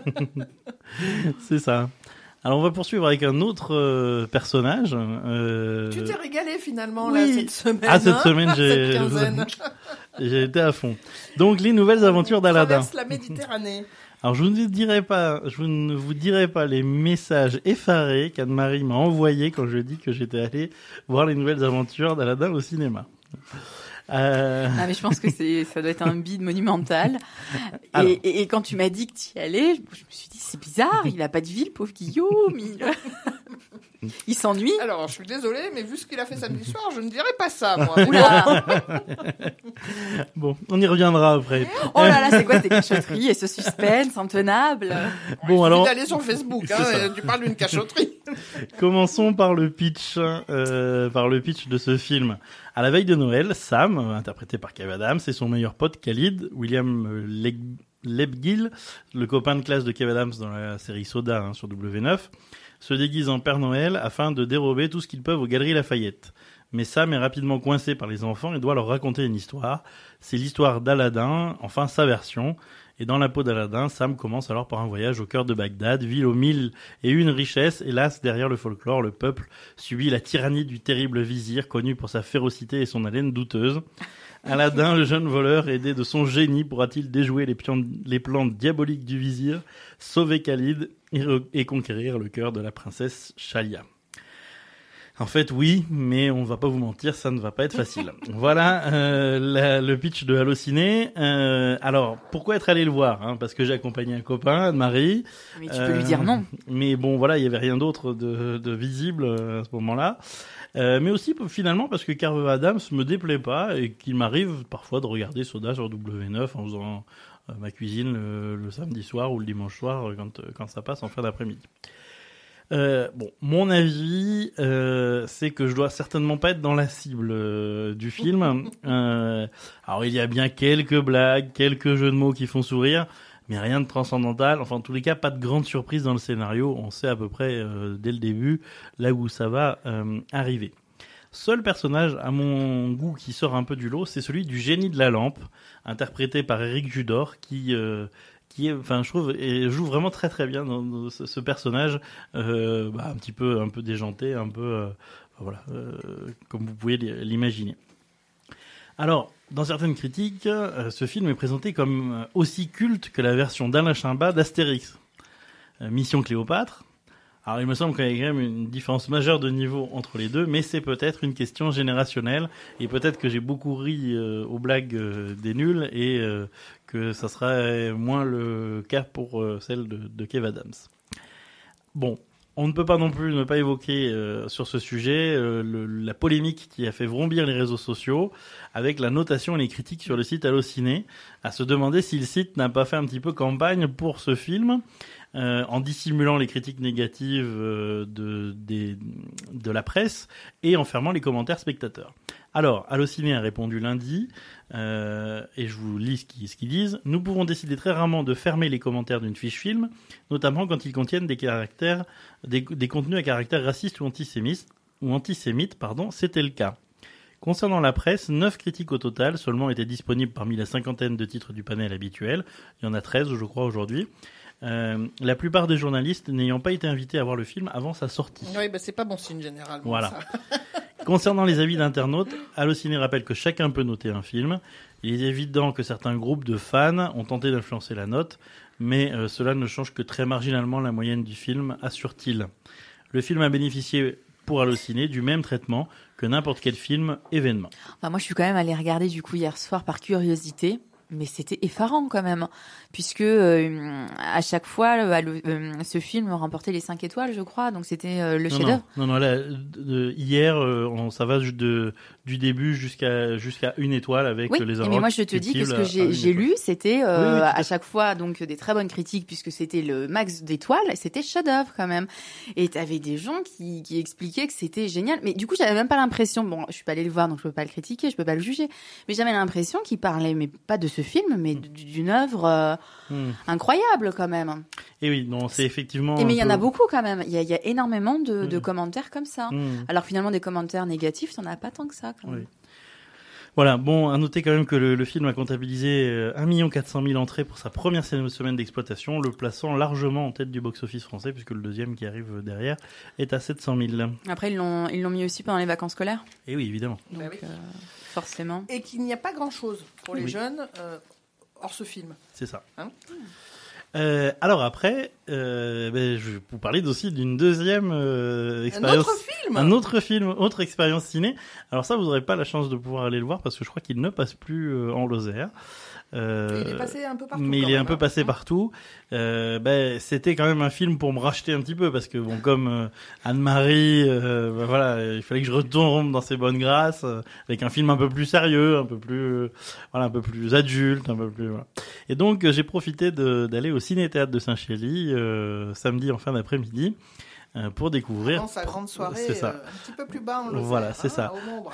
C'est ça. Alors on va poursuivre avec un autre euh, personnage. Euh... Tu t'es régalé finalement oui. là cette semaine. Ah cette hein semaine j'ai cette quinzaine. j'ai été à fond. Donc les nouvelles aventures d'Aladin. Traverse la Méditerranée. Alors je ne dirai pas, je ne vous dirai pas les messages effarés qu'Anne-Marie m'a envoyés quand je dis que j'étais allé voir les nouvelles aventures d'Aladin au cinéma. Euh... Ah mais je pense que c'est ça doit être un bide monumental. Et, et, et quand tu m'as dit que tu y allais, je, je me suis dit c'est bizarre, il a pas de ville, pauvre Guillaume. Il, il s'ennuie. Alors je suis désolée, mais vu ce qu'il a fait samedi soir, je ne dirais pas ça moi. Oula. Bon, on y reviendra après. Oh là là, c'est quoi ces cachotteries et ce suspense intenable? Bon alors. d'aller sur Facebook, hein, tu parles d'une cachotterie. Commençons par le pitch, euh, par le pitch de ce film. À la veille de Noël, Sam, interprété par Kev Adams, et son meilleur pote Khalid, William Lebguil, le copain de classe de Kev Adams dans la série Soda hein, sur W neuf, se déguisent en Père Noël afin de dérober tout ce qu'ils peuvent aux Galeries Lafayette. Mais Sam est rapidement coincé par les enfants et doit leur raconter une histoire. C'est l'histoire d'Aladin, enfin sa version. Et dans la peau d'Aladin, Sam commence alors par un voyage au cœur de Bagdad, ville aux mille et une richesses. Hélas, derrière le folklore, le peuple subit la tyrannie du terrible vizir, connu pour sa férocité et son haleine douteuse. Aladin, le jeune voleur, aidé de son génie, pourra-t-il déjouer les, pions, les plans diaboliques du vizir, sauver Khalid et, et conquérir le cœur de la princesse Shalia? En fait, oui, mais on va pas vous mentir, ça ne va pas être facile. Voilà euh, la, le pitch de Allociné. Euh, alors, pourquoi être allé le voir hein? Parce que j'ai accompagné un copain, Anne-Marie. Mais tu peux euh, lui dire non. Mais bon, voilà, il y avait rien d'autre de, de visible à ce moment-là. Euh, mais aussi, finalement, parce que Kev Adams me déplaît pas et qu'il m'arrive parfois de regarder Soda sur W neuf en faisant euh, ma cuisine le, le samedi soir ou le dimanche soir quand, quand ça passe en fin d'après-midi. Euh, bon, mon avis, euh, c'est que je dois certainement pas être dans la cible euh, du film. Euh, alors, il y a bien quelques blagues, quelques jeux de mots qui font sourire, mais rien de transcendantal. Enfin, en tous les cas, pas de grande surprise dans le scénario. On sait à peu près euh, dès le début là où ça va euh, arriver. Seul personnage, à mon goût, qui sort un peu du lot, c'est celui du génie de la lampe, interprété par Éric Judor, qui... Euh, qui est, enfin, je trouve, et joue vraiment très très bien dans, dans ce, ce personnage, euh, bah, un petit peu, un peu déjanté, un peu, euh, voilà, euh, comme vous pouvez l'imaginer. Alors, dans certaines critiques, euh, ce film est présenté comme aussi culte que la version d'Alain Chabat d'Astérix, euh, Mission Cléopâtre. Alors, il me semble qu'il y a quand même une différence majeure de niveau entre les deux, mais c'est peut-être une question générationnelle, et peut-être que j'ai beaucoup ri euh, aux blagues euh, des nuls, et euh, que ça sera moins le cas pour euh, celle de, de Kev Adams. Bon, on ne peut pas non plus ne pas évoquer euh, sur ce sujet euh, le, la polémique qui a fait vrombir les réseaux sociaux, avec la notation et les critiques sur le site Allociné, à se demander si le site n'a pas fait un petit peu campagne pour ce film, Euh, en dissimulant les critiques négatives euh, de, des, de la presse et en fermant les commentaires spectateurs. Alors, Allociné a répondu lundi, euh, et je vous lis ce qu'ils, ce qu'ils disent. « Nous pouvons décider très rarement de fermer les commentaires d'une fiche film, notamment quand ils contiennent des, caractères, des, des contenus à caractère raciste ou antisémite, ou antisémite, pardon, c'était le cas. Concernant la presse, neuf critiques au total seulement étaient disponibles parmi la cinquantaine de titres du panel habituel. Il y en a treize, je crois, aujourd'hui. Euh, la plupart des journalistes n'ayant pas été invités à voir le film avant sa sortie. Oui, bah c'est pas bon signe généralement. Voilà. Ça. Concernant les avis d'internautes, Allociné rappelle que chacun peut noter un film. Il est évident que certains groupes de fans ont tenté d'influencer la note, mais euh, cela ne change que très marginalement la moyenne du film, assure-t-il. Le film a bénéficié pour Allociné du même traitement que n'importe quel film événement. Enfin, moi, je suis quand même allée regarder du coup hier soir par curiosité. Mais c'était effarant quand même, puisque euh, à chaque fois, euh, euh, ce film remportait les cinq étoiles, je crois, donc c'était euh, le non, chef-d'œuvre. Non, non, non là, de, hier, euh, on, ça va de, du début jusqu'à jusqu'à une étoile avec oui, les mais moi je te dis que ce que j'ai, j'ai lu, c'était euh, oui, oui, à chaque fois donc des très bonnes critiques, puisque c'était le max d'étoiles, c'était chef-d'œuvre quand même. Et t'avais des gens qui, qui expliquaient que c'était génial, mais du coup j'avais même pas l'impression, bon, je suis pas allée le voir, donc je peux pas le critiquer, je peux pas le juger, mais j'avais l'impression qu'ils parlaient, mais pas de ce film, mais d'une œuvre euh, hmm. incroyable quand même. Et oui, non, c'est effectivement. Et mais il y en a beaucoup quand même. Il y a, il y a énormément de, hmm. de commentaires comme ça. Hmm. Alors finalement, des commentaires négatifs, t'en as pas tant que ça. Quand même. Oui. Voilà, bon, à noter quand même que le, le film a comptabilisé un million quatre cent mille entrées pour sa première semaine d'exploitation, le plaçant largement en tête du box-office français, puisque le deuxième qui arrive derrière est à sept cent mille. Après, ils l'ont, ils l'ont mis aussi pendant les vacances scolaires. Et oui, évidemment. Donc, bah oui. euh, forcément. Et qu'il n'y a pas grand-chose pour les oui. jeunes euh, hors ce film. C'est ça. Hein Euh, alors après, euh, ben, je vais vous parler aussi d'une deuxième euh, expérience. Un autre film. Un autre film, autre expérience ciné. Alors ça, vous n'aurez pas la chance de pouvoir aller le voir parce que je crois qu'il ne passe plus euh, en Lozère. Euh, il est passé un peu partout. Mais il est même, un peu hein. passé partout. Euh, ben, c'était quand même un film pour me racheter un petit peu parce que bon, comme euh, Anne-Marie, euh, ben, voilà, il fallait que je retourne dans ses bonnes grâces euh, avec un film un peu plus sérieux, un peu plus, euh, voilà, un peu plus adulte, un peu plus. Voilà. Et donc euh, j'ai profité de, d'aller au Ciné-Théâtre de Saint-Chély euh, samedi en fin d'après-midi. Euh, pour découvrir. Avant sa grande soirée, c'est ça. Euh, un petit peu plus bas, on le Voilà, sait, c'est hein, ça. Au Mont-Bras.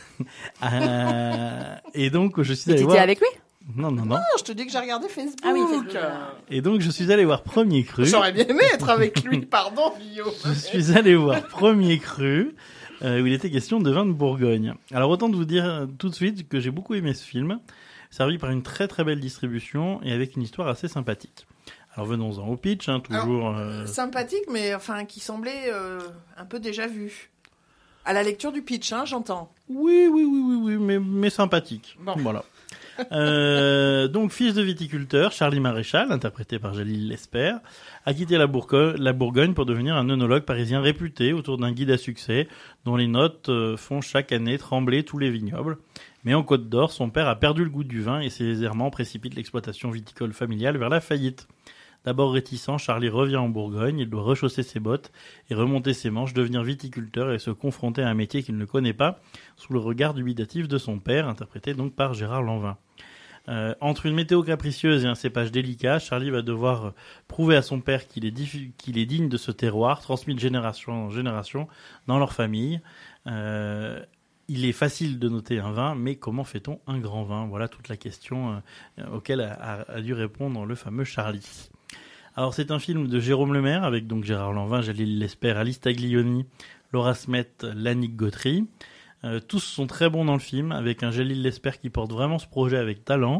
euh, et donc je suis et allé t'étais voir. avec lui? Non, non, non. Non, je te dis que j'ai regardé Facebook. Ah oui, Facebook. Et donc je suis allé voir Premier Cru. J'aurais bien aimé être avec lui, pardon, Guillaume. Je suis allé voir Premier Cru, euh, où il était question de vin de Bourgogne. Alors autant de vous dire tout de suite que j'ai beaucoup aimé ce film, servi par une très très belle distribution et avec une histoire assez sympathique. Alors venons-en au pitch, hein, toujours... Alors, euh... sympathique, mais enfin qui semblait euh, un peu déjà vu. À la lecture du pitch, hein, j'entends. Oui, oui, oui, oui, oui, mais, mais sympathique. Bon. Voilà. euh, donc, fils de viticulteur, Charlie Maréchal, interprété par Jalil Lesper, a quitté la, Bourgo- la Bourgogne pour devenir un œnologue parisien réputé autour d'un guide à succès dont les notes euh, font chaque année trembler tous les vignobles. Mais en Côte d'Or, son père a perdu le goût du vin et ses errements précipitent l'exploitation viticole familiale vers la faillite. D'abord réticent, Charlie revient en Bourgogne, il doit rechausser ses bottes et remonter ses manches, devenir viticulteur et se confronter à un métier qu'il ne connaît pas, sous le regard dubitatif de son père, interprété donc par Gérard Lanvin. Euh, entre une météo capricieuse et un cépage délicat, Charlie va devoir prouver à son père qu'il est, diffi- qu'il est digne de ce terroir, transmis de génération en génération dans leur famille. Euh, il est facile de noter un vin, mais comment fait-on un grand vin ? Voilà toute la question euh, auquel a, a, a dû répondre le fameux Charlie. Alors c'est un film de Jérôme Lemaire, avec donc Gérard Lanvin, Jalil Lesper, Alice Taglioni, Laura Smet, Lannick Gautry. Euh, tous sont très bons dans le film, avec un Jalil Lesper qui porte vraiment ce projet avec talent.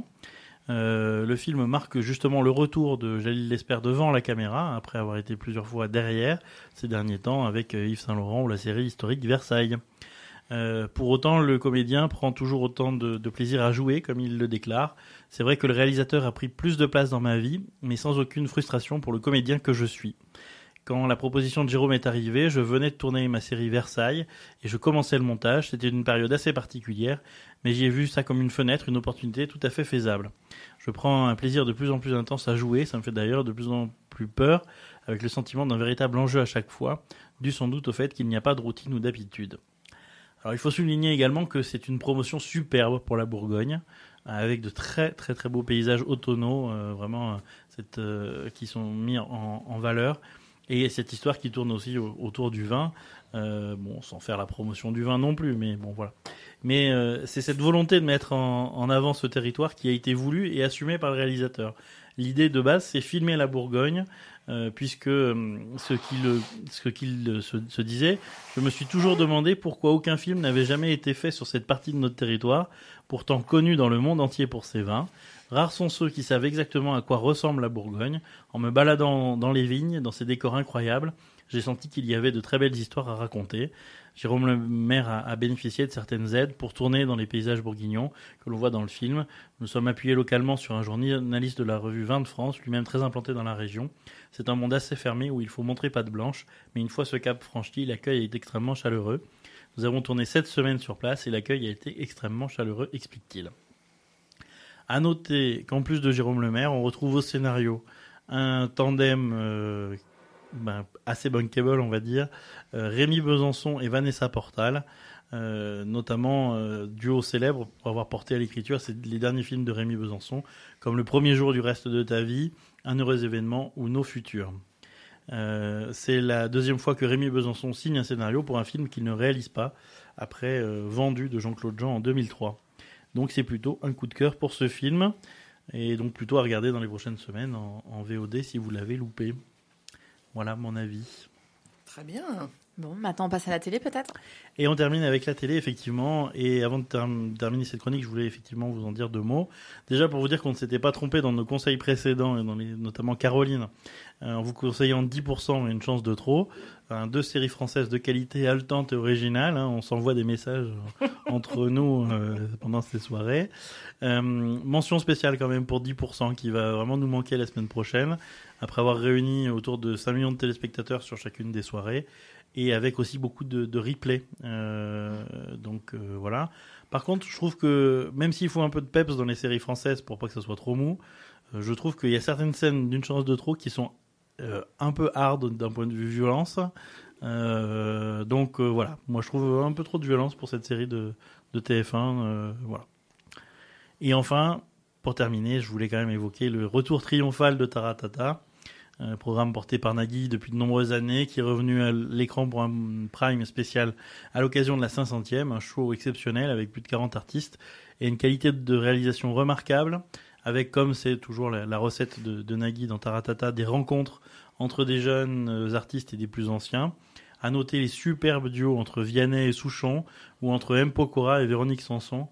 Euh, le film marque justement le retour de Jalil Lesper devant la caméra, après avoir été plusieurs fois derrière ces derniers temps avec Yves Saint-Laurent ou la série historique Versailles. Euh, pour autant, le comédien prend toujours autant de, de plaisir à jouer, comme il le déclare. C'est vrai que le réalisateur a pris plus de place dans ma vie, mais sans aucune frustration pour le comédien que je suis. Quand la proposition de Jérôme est arrivée, je venais de tourner ma série Versailles et je commençais le montage. C'était une période assez particulière, mais j'y ai vu ça comme une fenêtre, une opportunité tout à fait faisable. Je prends un plaisir de plus en plus intense à jouer, ça me fait d'ailleurs de plus en plus peur, avec le sentiment d'un véritable enjeu à chaque fois, dû sans doute au fait qu'il n'y a pas de routine ou d'habitude. Alors il faut souligner également que c'est une promotion superbe pour la Bourgogne, avec de très très très beaux paysages automnaux, euh, vraiment euh, cette, euh, qui sont mis en, en valeur. Et cette histoire qui tourne aussi au, autour du vin, euh, bon, sans faire la promotion du vin non plus, mais bon voilà. Mais euh, c'est cette volonté de mettre en, en avant ce territoire qui a été voulu et assumé par le réalisateur. L'idée de base, c'est filmer la Bourgogne, euh, puisque euh, ce qu'il, ce qu'il se, se disait, je me suis toujours demandé pourquoi aucun film n'avait jamais été fait sur cette partie de notre territoire, pourtant connue dans le monde entier pour ses vins. Rares sont ceux qui savent exactement à quoi ressemble la Bourgogne. En me baladant dans les vignes, dans ces décors incroyables, j'ai senti qu'il y avait de très belles histoires à raconter. Jérôme Lemaire a, a bénéficié de certaines aides pour tourner dans les paysages bourguignons que l'on voit dans le film. Nous sommes appuyés localement sur un journaliste de la revue Vins de France, lui-même très implanté dans la région. C'est un monde assez fermé où il faut montrer patte blanche, mais une fois ce cap franchi, l'accueil est extrêmement chaleureux. Nous avons tourné sept semaines sur place et l'accueil a été extrêmement chaleureux, explique-t-il. À noter qu'en plus de Jérôme Lemaire, on retrouve au scénario un tandem euh, ben, assez bankable, on va dire, euh, Rémi Besançon et Vanessa Portal, euh, notamment euh, duo célèbre pour avoir porté à l'écriture c'est les derniers films de Rémi Besançon, comme Le premier jour du reste de ta vie, Un heureux événement ou Nos futurs. Euh, c'est la deuxième fois que Rémi Besançon signe un scénario pour un film qu'il ne réalise pas, après euh, Vendu de Jean-Claude Jean en deux mille trois. Donc c'est plutôt un coup de cœur pour ce film, et donc plutôt à regarder dans les prochaines semaines en, en V O D si vous l'avez loupé. Voilà mon avis. Très bien. Bon, maintenant on passe à la télé peut-être ? Et on termine avec la télé, effectivement. Et avant de ter- terminer cette chronique, je voulais effectivement vous en dire deux mots. Déjà pour vous dire qu'on ne s'était pas trompé dans nos conseils précédents, et dans les, notamment Caroline, euh, en vous conseillant dix pour cent mais une chance de trop. Enfin, deux séries françaises de qualité haletante et originale. Hein, on s'envoie des messages entre nous euh, pendant ces soirées. Euh, mention spéciale quand même pour dix pour cent qui va vraiment nous manquer la semaine prochaine, après avoir réuni autour de cinq millions de téléspectateurs sur chacune des soirées. Et avec aussi beaucoup de, de replays. Euh, donc euh, voilà. Par contre, je trouve que même s'il faut un peu de peps dans les séries françaises pour pas que ça soit trop mou, euh, je trouve qu'il y a certaines scènes d'une chance de trop qui sont euh, un peu hard d'un point de vue violence. Euh, donc euh, voilà. Moi, je trouve un peu trop de violence pour cette série de, de T F un. Euh, voilà. Et enfin, pour terminer, je voulais quand même évoquer le retour triomphal de Taratata. Un programme porté par Nagui depuis de nombreuses années, qui est revenu à l'écran pour un prime spécial à l'occasion de la cinq centième, un show exceptionnel avec plus de quarante artistes et une qualité de réalisation remarquable, avec, comme c'est toujours la, la recette de, de Nagui dans Taratata, des rencontres entre des jeunes artistes et des plus anciens. À noter les superbes duos entre Vianney et Souchon, ou entre M. Pokora et Véronique Sanson.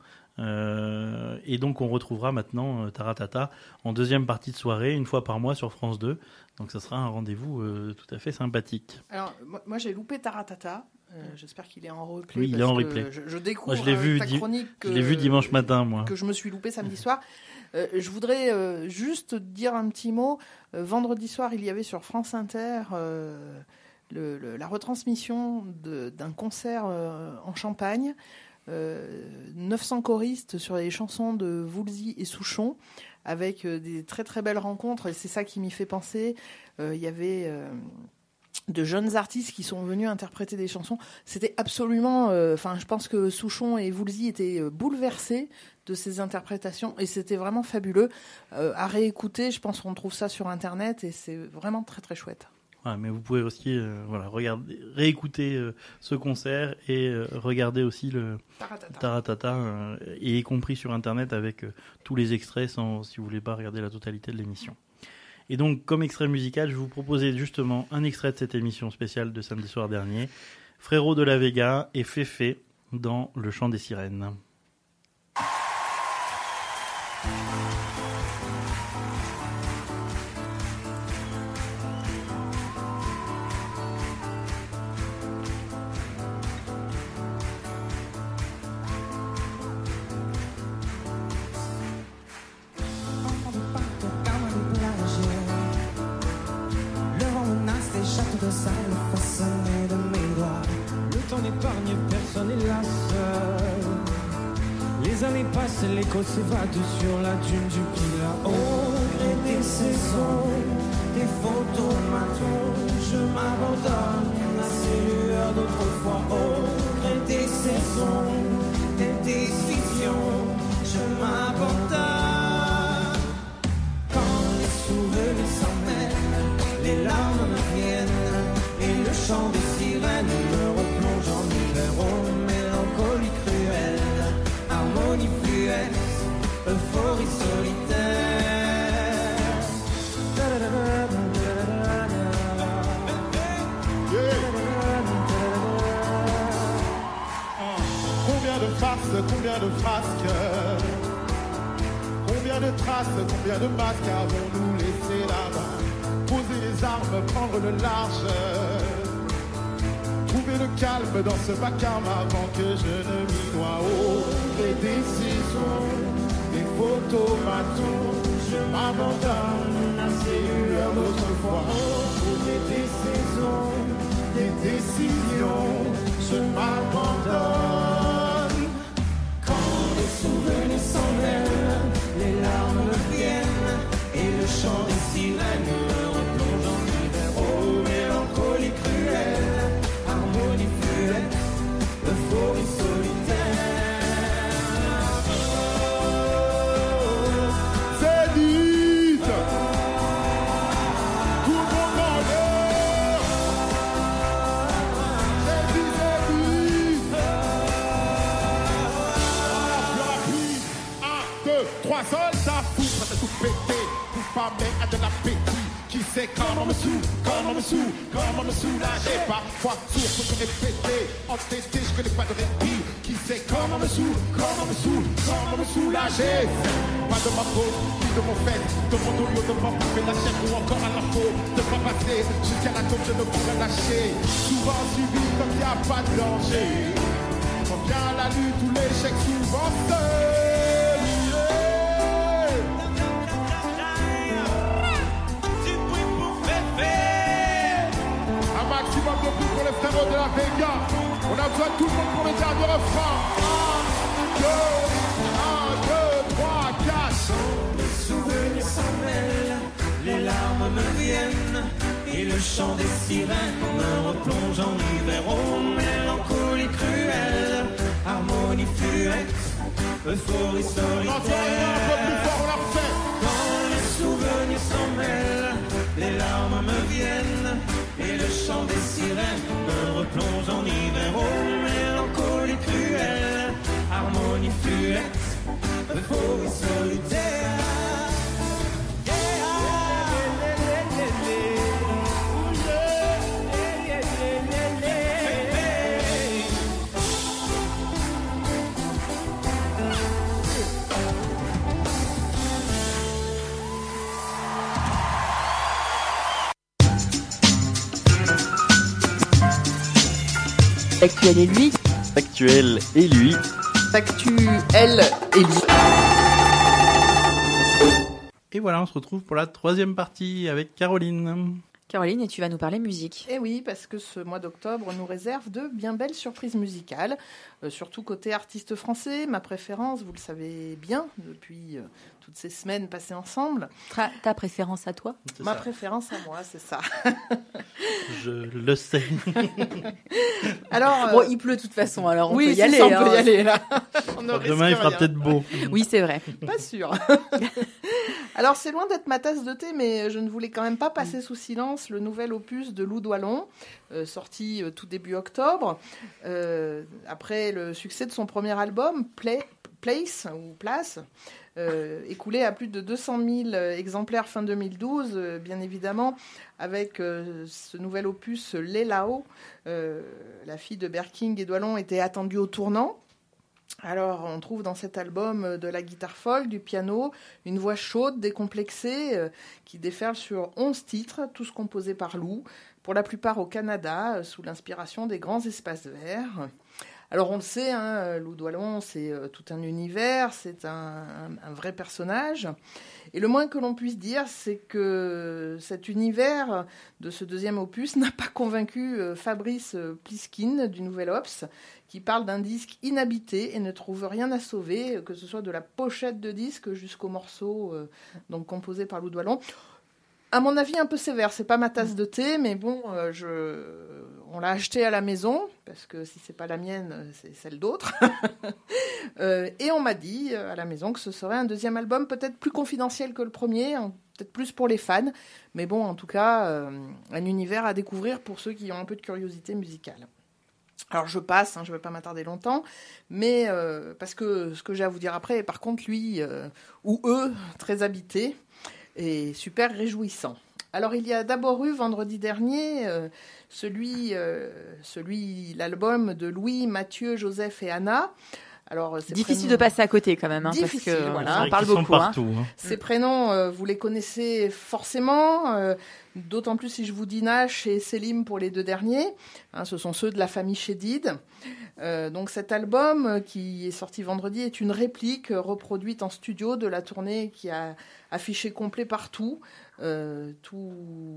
Euh, et donc on retrouvera maintenant euh, Taratata en deuxième partie de soirée, une fois par mois sur France deux. Donc ça sera un rendez-vous euh, tout à fait sympathique. Alors moi, moi j'ai loupé Taratata. Euh, j'espère qu'il est en replay. Oui, il est en replay. Je, je découvre moi, je l'ai vu, ta chronique. Je l'ai vu dimanche matin, moi. Que je me suis loupé samedi soir. Euh, je voudrais euh, juste dire un petit mot. Euh, vendredi soir, il y avait sur France Inter euh, le, le, la retransmission de, d'un concert euh, en Champagne. Euh, neuf cents choristes sur les chansons de Woolsey et Souchon, avec euh, des très très belles rencontres, et c'est ça qui m'y fait penser. Il euh, y avait euh, de jeunes artistes qui sont venus interpréter des chansons. C'était absolument... Enfin, euh, je pense que Souchon et Woolsey étaient euh, bouleversés de ces interprétations. Et c'était vraiment fabuleux. Euh, à réécouter, je pense qu'on trouve ça sur Internet et c'est vraiment très très chouette. Ouais, mais vous pouvez aussi euh, voilà, regarder, réécouter euh, ce concert et euh, regarder aussi le Taratata, Taratata, euh, et y compris sur Internet avec euh, tous les extraits sans, si vous voulez pas regarder la totalité de l'émission. Et donc, comme extrait musical, je vous proposais justement un extrait de cette émission spéciale de samedi soir dernier, Frérot de la Vega et Féfé dans Le Chant des Sirènes. L'écho s'évade sur la dune du Pilat. Au gré des saisons, des photos matons, je m'abandonne à ces lueurs d'autrefois. Au gré des saisons, des décisions, je m'abandonne. Quand les souvenirs s'en mêlent, les larmes me viennent et le chant des sirènes me replonge en hiver. Oh, mélancolie cruelle, harmonie fluette, euphorie solitaire. Combien de farces, combien de frasques, combien de traces, combien de masques avons-nous laissé là-bas? Poser les armes, prendre le large, trouver le calme dans ce vacarme avant que je ne m'y noie. Oh, des décisions, des photos matons, je m'abandonne à ces lueurs d'autrefois. Oh, des décisions, des décisions, je m'abandonne. Quand les souvenirs s'en mêlent, les larmes me viennent et le chant des sirènes me replonge en hiver. Oh, mélancolie cruelle, harmonie fluette, euphorie solitaire. C'est dit, tout le monde en l'air. C'est dit, c'est dit. Plus rapide, un, deux, trois, soldats fous, prêts à tout péter, pour pas mettre à de l'appétit. Qui sait comment me sous, comment me sous, comment me soulager? Parfois sourd, faut qu'on est pété, entêté, je connais pas de répit. Qui sait comment me sous, comment me sous, comment me soulager? Pas de ma faute, ni de mon fait, de mon dos, de mon couper la chair ou encore à la peau. De pas passer jusqu'à la tombe, je ne pourrais lâcher. Souvent suivi comme il n'y a pas de danger. Quand vient la lutte ou l'échec, souvent seul. Maximum de plus pour les frérots de la Vega. On a besoin de tout le monde pour le dernier refrain. un, deux, un, deux, trois, quatre. Les souvenirs s'en mêlent, les larmes me viennent et le chant des sirènes me replonge en hiver. Oh, mélancolie cruelle, harmonie fluette, euphorie solitaire. Un peu plus fort, on la refait. Quand les souvenirs s'en mêlent, les larmes me viennent et le chant des sirènes me replonge en hiver. Oh, mélancolie cruelle, harmonie fluette, euphorie solitaire. Actuel et lui. Actuel et lui. Actuel et lui. Et voilà, on se retrouve pour la troisième partie avec Caroline. Caroline, et tu vas nous parler musique. Et oui, parce que ce mois d'octobre nous réserve de bien belles surprises musicales, euh, surtout côté artistes français. Ma préférence, vous le savez bien, depuis euh, toutes ces semaines passées ensemble. Ta, ta préférence à toi? Ma ça. préférence à moi, c'est ça. Je le sais. Alors, Bon, euh, il pleut de toute façon, alors on oui, peut y c'est aller. ça, on hein. peut y aller là. On ne risque Demain, il fera rien. peut-être beau. Oui, c'est vrai. Pas sûr. Alors, c'est loin d'être ma tasse de thé, mais je ne voulais quand même pas passer sous silence le nouvel opus de Lou Doillon, euh, sorti euh, tout début octobre. Euh, après le succès de son premier album, Play, Place, ou Place, euh, écoulé à plus de deux cent mille exemplaires fin deux mille douze, euh, bien évidemment, avec euh, ce nouvel opus, Les Lao, euh, la fille de Berking et Doillon était attendue au tournant. Alors, on trouve dans cet album de la guitare folk, du piano, une voix chaude, décomplexée, euh, qui déferle sur onze titres, tous composés par Lou, pour la plupart au Canada, euh, sous l'inspiration des grands espaces verts. Alors, on le sait, hein, Lou Doillon, c'est euh, tout un univers, c'est un, un, un vrai personnage. Et le moins que l'on puisse dire, c'est que cet univers de ce deuxième opus n'a pas convaincu euh, Fabrice Pliskin du Nouvel Obs, qui parle d'un disque inhabité et ne trouve rien à sauver, que ce soit de la pochette de disque jusqu'au morceau euh, donc composé par Lou Doillon. À mon avis, un peu sévère. C'est pas ma tasse de thé, mais bon, euh, je... on l'a acheté à la maison, parce que si c'est pas la mienne, c'est celle d'autres. euh, et on m'a dit euh, à la maison que ce serait un deuxième album peut-être plus confidentiel que le premier, hein, peut-être plus pour les fans. Mais bon, en tout cas, euh, un univers à découvrir pour ceux qui ont un peu de curiosité musicale. Alors je passe, hein, je ne vais pas m'attarder longtemps, mais euh, parce que ce que j'ai à vous dire après est par contre lui, euh, ou eux, très habités et super réjouissant. Alors il y a d'abord eu vendredi dernier euh, celui, euh, celui, l'album de Louis, Mathieu, Joseph et Anna. Alors, ces Difficile prénoms... de passer à côté quand même, hein, Difficile, parce que voilà. on parle Ils sont beaucoup. Hein. partout, hein. Ces prénoms, euh, vous les connaissez forcément, euh, d'autant plus si je vous dis Nash et Selim pour les deux derniers. Hein, ce sont ceux de la famille Chédid. Euh, donc cet album euh, qui est sorti vendredi est une réplique euh, reproduite en studio de la tournée qui a affiché complet partout. Euh, tout,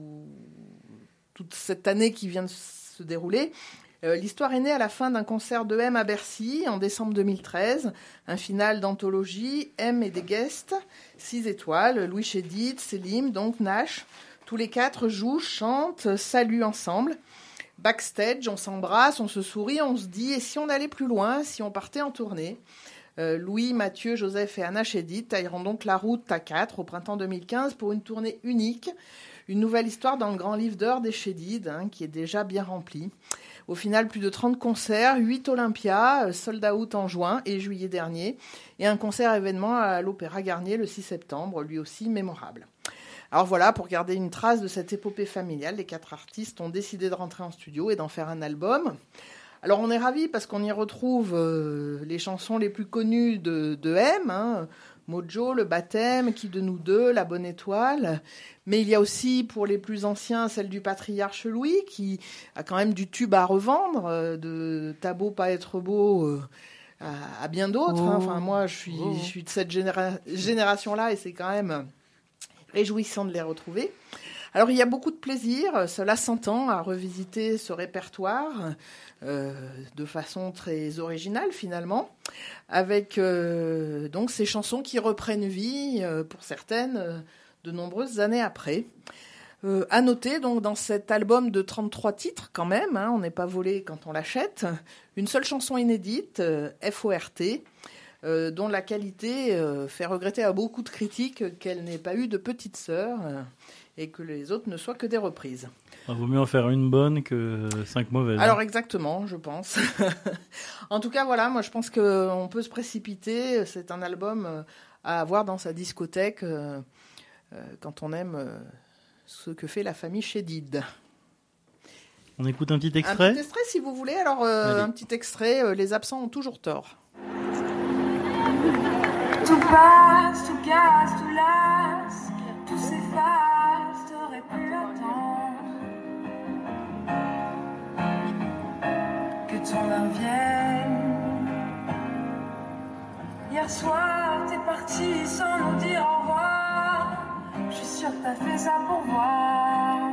toute cette année qui vient de se dérouler. Euh, l'histoire est née à la fin d'un concert de M à Bercy en décembre deux mille treize, un final d'anthologie, M et des guests, six étoiles, Louis Chédid, Selim, donc Nash. Tous les quatre jouent, chantent, saluent ensemble. Backstage, on s'embrasse, on se sourit, on se dit, et si on allait plus loin, si on partait en tournée? euh, Louis, Mathieu, Joseph et Anna Chédid tailleront donc la route à quatre au printemps deux mille quinze pour une tournée unique, une nouvelle histoire dans le grand livre d'or des Chédid, hein, qui est déjà bien rempli. Au final, plus de trente concerts, huit Olympia, sold out en juin et juillet dernier, et un concert événement à l'Opéra Garnier le six septembre, lui aussi mémorable. Alors voilà, pour garder une trace de cette épopée familiale, les quatre artistes ont décidé de rentrer en studio et d'en faire un album. Alors on est ravis parce qu'on y retrouve euh, les chansons les plus connues de, de M, hein, Mojo, Le Baptême, Qui de nous deux, La Bonne Étoile. Mais il y a aussi, pour les plus anciens, celle du patriarche Louis, qui a quand même du tube à revendre, euh, de T'as beau pas être beau euh, à, à bien d'autres. Oh. Hein. Enfin, moi, je suis, Oh. je suis de cette généra- génération-là et c'est quand même réjouissant de les retrouver. Alors, il y a beaucoup de plaisir, cela s'entend, à revisiter ce répertoire euh, de façon très originale, finalement, avec euh, donc ces chansons qui reprennent vie, euh, pour certaines, euh, de nombreuses années après. Euh, à noter, donc, dans cet album de trente-trois titres, quand même, hein, on n'est pas volé quand on l'achète, une seule chanson inédite, euh, F O R T, euh, dont la qualité euh, fait regretter à beaucoup de critiques qu'elle n'ait pas eu de petite sœur, euh, et que les autres ne soient que des reprises. Il vaut mieux en faire une bonne que cinq mauvaises. Alors exactement, je pense. En tout cas, voilà, moi je pense qu'on peut se précipiter. C'est un album à avoir dans sa discothèque euh, euh, quand on aime euh, ce que fait la famille Chédid. On écoute un petit extrait Un petit extrait si vous voulez. Alors euh, Allez. un petit extrait, euh, Les absents ont toujours tort. Tout passe, tout casse, tout lasse, tout s'efface, t'aurais pu attendre que ton heure vienne. Hier soir, t'es parti sans nous dire au revoir. Je suis sûre que t'as fait ça pour voir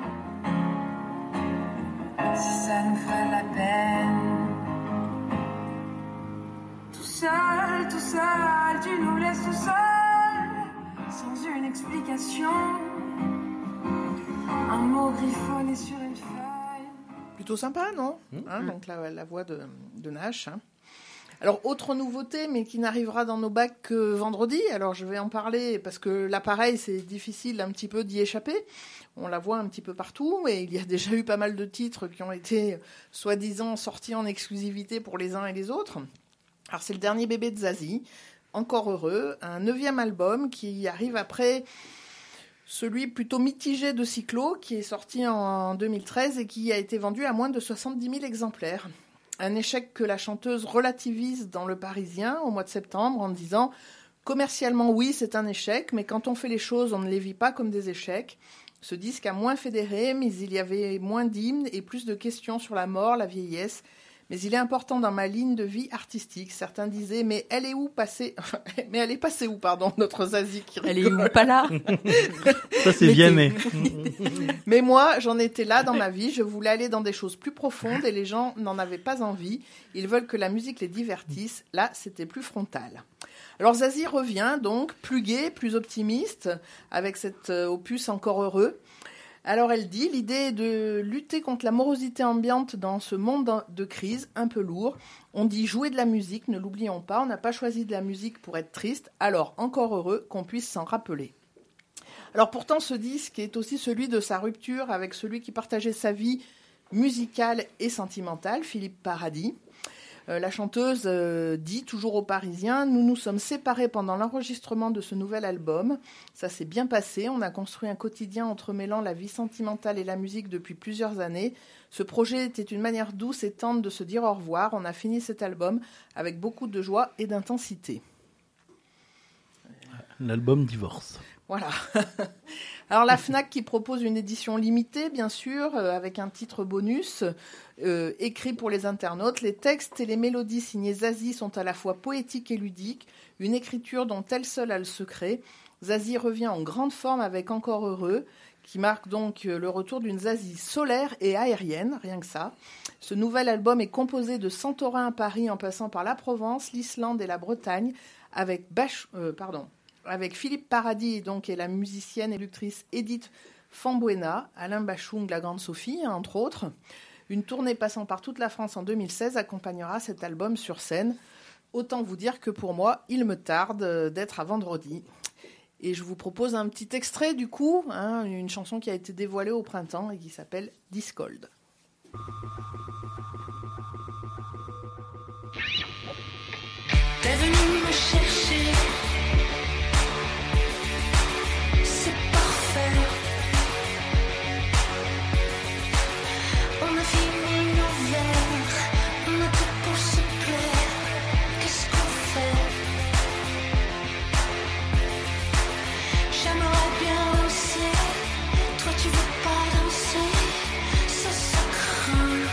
si ça nous ferait de la peine. Tout seul, tout seul, tu nous laisses tout seul, sans une explication. Un mot griffonné sur une feuille. Plutôt sympa, non Mmh. hein, donc la, la voix de, de Nash. Hein. Alors, autre nouveauté, mais qui n'arrivera dans nos bacs que vendredi. Alors, je vais en parler parce que là, pareil, c'est difficile un petit peu d'y échapper. On la voit un petit peu partout et il y a déjà eu pas mal de titres qui ont été, soi-disant, sortis en exclusivité pour les uns et les autres. Alors, c'est le dernier bébé de Zazie, Encore heureux, un neuvième album qui arrive après celui plutôt mitigé de Cyclo, qui est sorti en deux mille treize et qui a été vendu à moins de soixante-dix mille exemplaires. Un échec que la chanteuse relativise dans Le Parisien au mois de septembre en disant « Commercialement, oui, c'est un échec, mais quand on fait les choses, on ne les vit pas comme des échecs. Ce disque a moins fédéré, mais il y avait moins d'hymnes et plus de questions sur la mort, la vieillesse. Mais il est important dans ma ligne de vie artistique. Certains disaient, mais elle est où passée Mais elle est passée où, pardon, notre Zazie qui rigole. Elle est où? Pas là. Ça, c'est Vianney. Mais moi, j'en étais là dans ma vie. Je voulais aller dans des choses plus profondes et les gens n'en avaient pas envie. Ils veulent que la musique les divertisse. Là, c'était plus frontal. Alors Zazie revient donc, plus gai, plus optimiste, avec cet euh, opus Encore heureux. Alors elle dit, l'idée est de lutter contre la morosité ambiante dans ce monde de crise un peu lourd. On dit jouer de la musique, ne l'oublions pas, on n'a pas choisi de la musique pour être triste, alors encore heureux qu'on puisse s'en rappeler. Alors pourtant ce disque est aussi celui de sa rupture avec celui qui partageait sa vie musicale et sentimentale, Philippe Paradis. Euh, la chanteuse euh, dit toujours aux Parisiens « Nous nous sommes séparés pendant l'enregistrement de ce nouvel album. Ça s'est bien passé. On a construit un quotidien entremêlant la vie sentimentale et la musique depuis plusieurs années. Ce projet était une manière douce et tendre de se dire au revoir. On a fini cet album avec beaucoup de joie et d'intensité. » L'album Divorce. Voilà. Alors la Fnac qui propose une édition limitée, bien sûr, euh, avec un titre bonus, euh, écrit pour les internautes. Les textes et les mélodies signées Zazie sont à la fois poétiques et ludiques, une écriture dont elle seule a le secret. Zazie revient en grande forme avec Encore heureux, qui marque donc le retour d'une Zazie solaire et aérienne, rien que ça. Ce nouvel album est composé de Santorin à Paris en passant par la Provence, l'Islande et la Bretagne, avec Bach... Euh, pardon... avec Philippe Paradis donc, et la musicienne et productrice Edith Fambuena, Alain Bachung, la grande Sophie, entre autres. Une tournée passant par toute la France en deux mille seize accompagnera cet album sur scène. Autant vous dire que pour moi, il me tarde d'être à vendredi. Et je vous propose un petit extrait du coup, hein, une chanson qui a été dévoilée au printemps et qui s'appelle Discold. T'es venu me chercher. On a fini nos verres, on a tout pour se plaire. Qu'est-ce qu'on fait? J'aimerais bien danser, toi tu veux pas danser, ça se craint.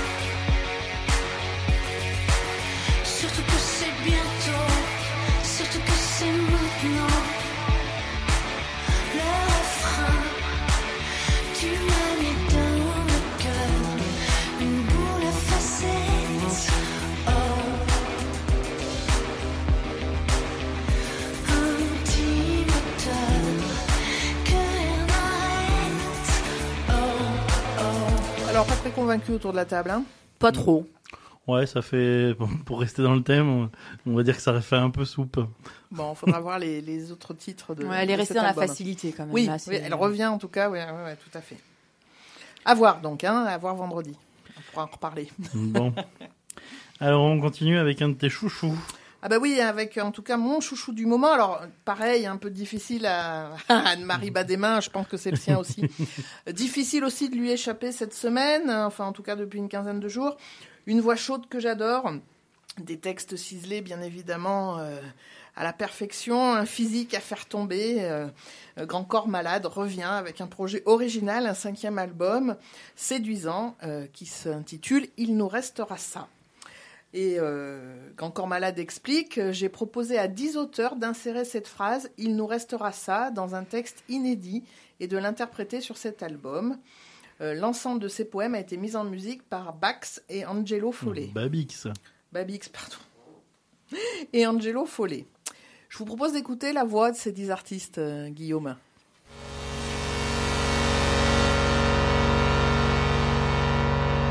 Surtout que c'est bientôt, surtout que c'est maintenant. Le refrain, tu m'as mis dans le cœur une boule à facettes. Oh, un petit moteur que rien n'arrête. Oh, oh. Alors, pas très convaincu autour de la table, hein? Pas trop. Ouais, ça fait, pour rester dans le thème, on va dire que ça fait un peu soupe. Bon, il faudra voir les, les autres titres de. Ouais, elle est de restée cet dans album. la facilité quand même. Oui, là, oui, elle revient en tout cas, oui, ouais, ouais, tout à fait. À voir donc, hein, à voir vendredi. On pourra en reparler. Bon. Alors, on continue avec un de tes chouchous. Ah bah oui, avec en tout cas mon chouchou du moment. Alors, pareil, un peu difficile à Anne-Marie Badémin, je pense que c'est le sien aussi. Difficile aussi de lui échapper cette semaine, enfin en tout cas depuis une quinzaine de jours. Une voix chaude que j'adore, des textes ciselés bien évidemment euh, à la perfection, un physique à faire tomber. Euh, Grand Corps Malade revient avec un projet original, un cinquième album séduisant euh, qui s'intitule « Il nous restera ça ». Et euh, Grand Corps Malade explique « J'ai proposé à dix auteurs d'insérer cette phrase « Il nous restera ça » dans un texte inédit et de l'interpréter sur cet album. Euh, l'ensemble de ces poèmes a été mis en musique par Bax et Angelo Follet. Babix. Babix, pardon. Et Angelo Follet. Je vous propose d'écouter la voix de ces dix artistes, euh, Guillaume.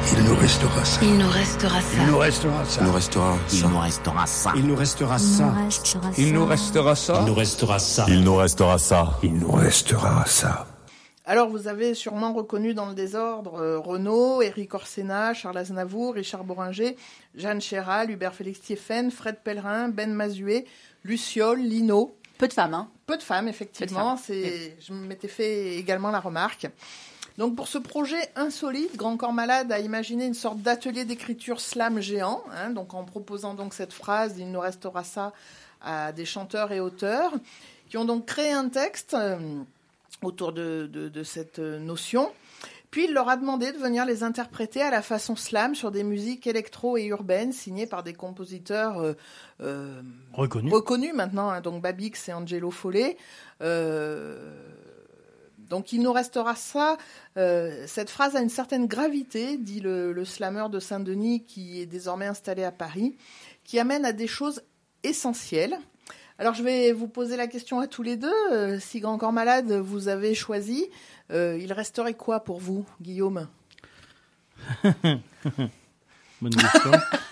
Il nous restera ça. Il nous restera ça. Il nous restera ça. Il nous restera ça. Il nous restera ça. Il nous restera ça. Il nous restera ça. Il nous restera ça. Il nous restera ça. Il nous restera ça. Alors, vous avez sûrement reconnu dans le désordre euh, Renaud, Éric Orsena, Charles Aznavour, Richard Bohringer, Jeanne Chéral, Hubert Félix-Thiéphène, Fred Pellerin, Ben Mazué, Luciole, Lino. Peu de femmes, hein. Peu de femmes, effectivement. Peu de femmes. C'est... Je m'étais fait également la remarque. Donc, pour ce projet insolite, Grand Corps Malade a imaginé une sorte d'atelier d'écriture slam géant, hein, donc en proposant donc cette phrase « Il nous restera ça » à des chanteurs et auteurs, qui ont donc créé un texte euh, autour de, de, de cette notion. Puis il leur a demandé de venir les interpréter à la façon slam sur des musiques électro et urbaines signées par des compositeurs euh, euh, Reconnus. reconnus maintenant, hein, donc Babix et Angelo Follet. Euh, donc il nous restera ça. Euh, cette phrase a une certaine gravité, dit le, le slammer de Saint-Denis qui est désormais installé à Paris, qui amène à des choses essentielles. Alors, je vais vous poser la question à tous les deux. Euh, si Grand Corps Malade vous avez choisi, euh, il resterait quoi pour vous, Guillaume ? Bonne question.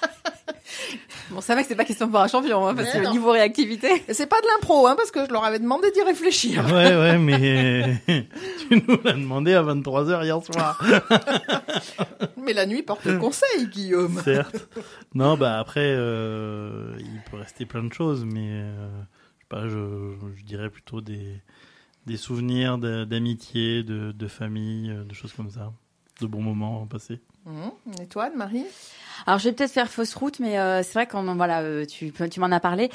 Bon, ça va que c'est pas question pour un champion, hein, parce Mais que non. niveau réactivité. Et c'est pas de l'impro, hein, parce que je leur avais demandé d'y réfléchir. Ouais, ouais, mais tu nous l'as demandé à vingt-trois heures hier soir. Mais la nuit porte conseil, Guillaume. Certes. Non, bah après, euh, il peut rester plein de choses, mais euh, je sais pas, je, je dirais plutôt des, des souvenirs de- d'amitié, de, de famille, euh, de choses comme ça, de bons moments passés. Mmh. Et toi, Marie ? Alors, je vais peut-être faire fausse route, mais euh, c'est vrai qu'on voilà, euh, tu, tu m'en as parlé.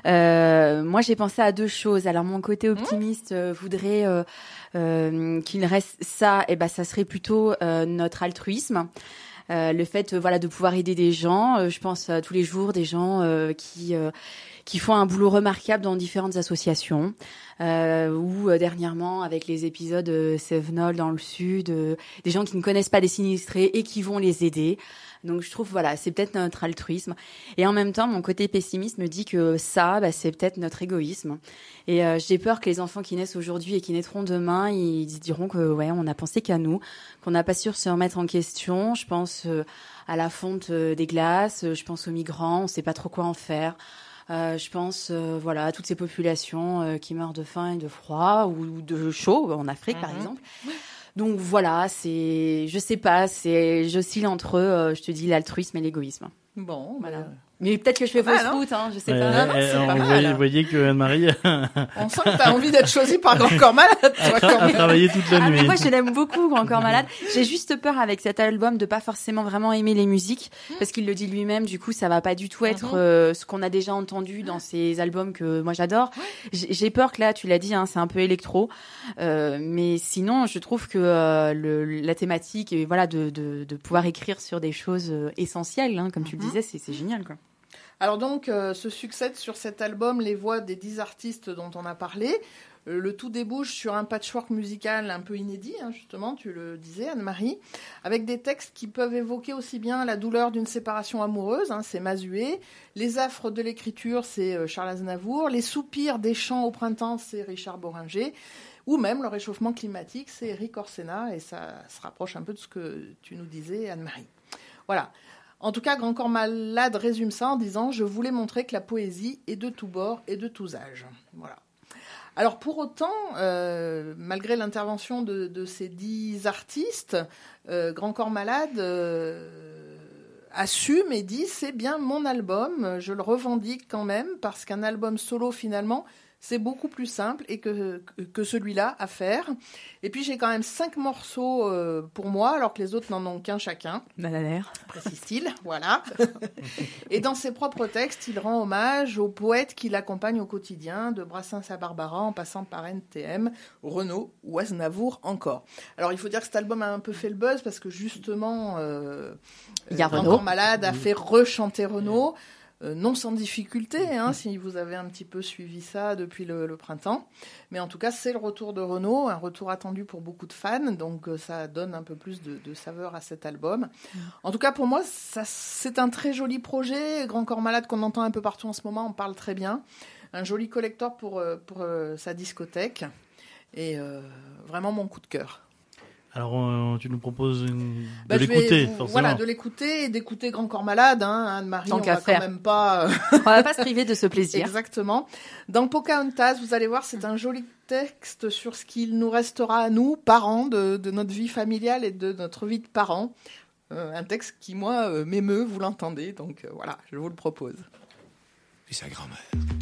Euh, moi, j'ai pensé à deux choses. Alors, mon côté optimiste euh, voudrait euh, euh, qu'il reste ça. Et ben, ça serait plutôt euh, notre altruisme. Euh, le fait, euh, voilà, de pouvoir aider des gens. Euh, je pense euh, tous les jours des gens euh, qui euh, qui font un boulot remarquable dans différentes associations. Euh, ou euh, dernièrement avec les épisodes euh, Sevenol dans le sud, euh, des gens qui ne connaissent pas des sinistrés et qui vont les aider. Donc je trouve voilà, c'est peut-être notre altruisme. Et en même temps, mon côté pessimiste me dit que ça, bah, c'est peut-être notre égoïsme. Et euh, j'ai peur que les enfants qui naissent aujourd'hui et qui naîtront demain, ils se diront que ouais, on n'a pensé qu'à nous, qu'on n'a pas su se remettre en question. Je pense euh, à la fonte euh, des glaces, euh, je pense aux migrants, on sait pas trop quoi en faire. Euh, je pense euh, voilà à toutes ces populations euh, qui meurent de faim et de froid ou de chaud en Afrique, par Mhm. exemple. Donc voilà, c'est, je sais pas, c'est, j'oscille entre, euh, je te dis, l'altruisme et l'égoïsme. Bon, Voilà. bah, Mais peut-être que je fais Pas mal, fausse hein. route, hein, je sais Ouais, pas. non, ouais, c'est on pas mal. voyait, vous voyez que Anne-Marie on sent que t'as envie d'être choisie par Grand Corps Malade, toi, quand a même. travaillé toute la Ah, mais nuit. moi, je l'aime beaucoup, Grand Corps Malade. J'ai juste peur avec cet album de pas forcément vraiment aimer les musiques, parce qu'il le dit lui-même. Du coup, ça va pas du tout être Mhm. euh, ce qu'on a déjà entendu dans ces albums que moi j'adore. J'ai j'ai peur que là, tu l'as dit, hein, c'est un peu électro, euh, mais sinon, je trouve que euh, le, la thématique et voilà de, de, de pouvoir écrire sur des choses euh, essentielles, hein, comme tu le Mhm. disais, c'est c'est génial, quoi. Alors donc, euh, se succèdent sur cet album les voix des dix artistes dont on a parlé. Euh, le tout débouche sur un patchwork musical un peu inédit, hein, justement, tu le disais, Anne-Marie, avec des textes qui peuvent évoquer aussi bien la douleur d'une séparation amoureuse, hein, c'est Mazué, les affres de l'écriture, c'est euh, Charles Aznavour, les soupirs des chants au printemps, c'est Richard Bohringer, ou même le réchauffement climatique, c'est Éric Orsena, et ça se rapproche un peu de ce que tu nous disais, Anne-Marie. Voilà. En tout cas, Grand Corps Malade résume ça en disant « Je voulais montrer que la poésie est de tous bords et de tous âges. » Voilà. Alors pour autant, euh, malgré l'intervention de, de ces dix artistes, euh, Grand Corps Malade euh, assume et dit « C'est bien mon album, je le revendique quand même, parce qu'un album solo finalement, c'est beaucoup plus simple et que, que, que celui-là à faire. Et puis j'ai quand même cinq morceaux euh, pour moi, alors que les autres n'en ont qu'un chacun. » Bananaire. Précise-t-il, voilà. Et dans ses propres textes, il rend hommage aux poètes qui l'accompagnent au quotidien, de Brassens à Barbara, en passant par N T M, Renaud ou Aznavour encore. Alors il faut dire que cet album a un peu fait le buzz, parce que justement, euh, Il y a Grand Renaud. Corps Malade a fait rechanter Renaud. Euh, non sans difficulté, hein, si vous avez un petit peu suivi ça depuis le, le printemps. Mais en tout cas, c'est le retour de Renaud, un retour attendu pour beaucoup de fans, donc euh, ça donne un peu plus de, de saveur à cet album. Mmh. En tout cas, pour moi, ça, c'est un très joli projet. Grand Corps Malade, qu'on entend un peu partout en ce moment, on parle très bien. Un joli collector pour, pour euh, sa discothèque. Et euh, vraiment mon coup de cœur. Alors, euh, tu nous proposes une... de Bah, je vais l'écouter, vous- forcément. Voilà, de l'écouter et d'écouter Grand Corps Malade. Hein, Anne-Marie, Tant on qu'à va faire. quand même pas... euh, On va pas se priver de ce plaisir. Exactement. Dans Pocahontas, vous allez voir, c'est un joli texte sur ce qu'il nous restera à nous, parents, de, de notre vie familiale et de notre vie de parents. Euh, un texte qui, moi, euh, m'émeut, vous l'entendez. Donc euh, voilà, je vous le propose. Et sa grand-mère.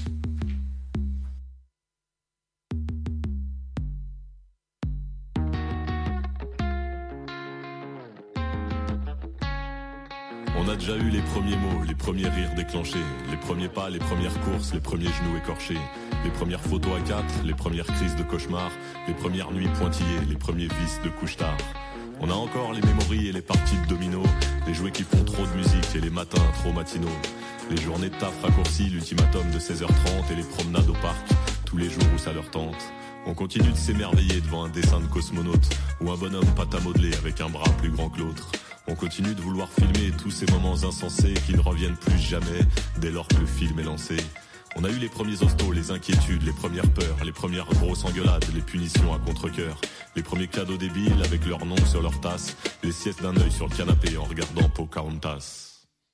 On a déjà eu les premiers mots, les premiers rires déclenchés, les premiers pas, les premières courses, les premiers genoux écorchés, les premières photos à quatre, les premières crises de cauchemar, les premières nuits pointillées, les premiers vices de couche-tard. On a encore les mémories et les parties de domino, les jouets qui font trop de musique et les matins trop matinaux, les journées de taf raccourcies, l'ultimatum de seize heures trente et les promenades au parc, tous les jours où ça leur tente. On continue de s'émerveiller devant un dessin de cosmonaute ou un bonhomme pâte à modeler avec un bras plus grand que l'autre. On continue de vouloir filmer tous ces moments insensés qui ne reviennent plus jamais dès lors que le film est lancé. On a eu les premiers hostos, les inquiétudes, les premières peurs, les premières grosses engueulades, les punitions à contre-cœur, les premiers cadeaux débiles avec leur nom sur leur tasse, les siestes d'un œil sur le canapé en regardant Pocahontas.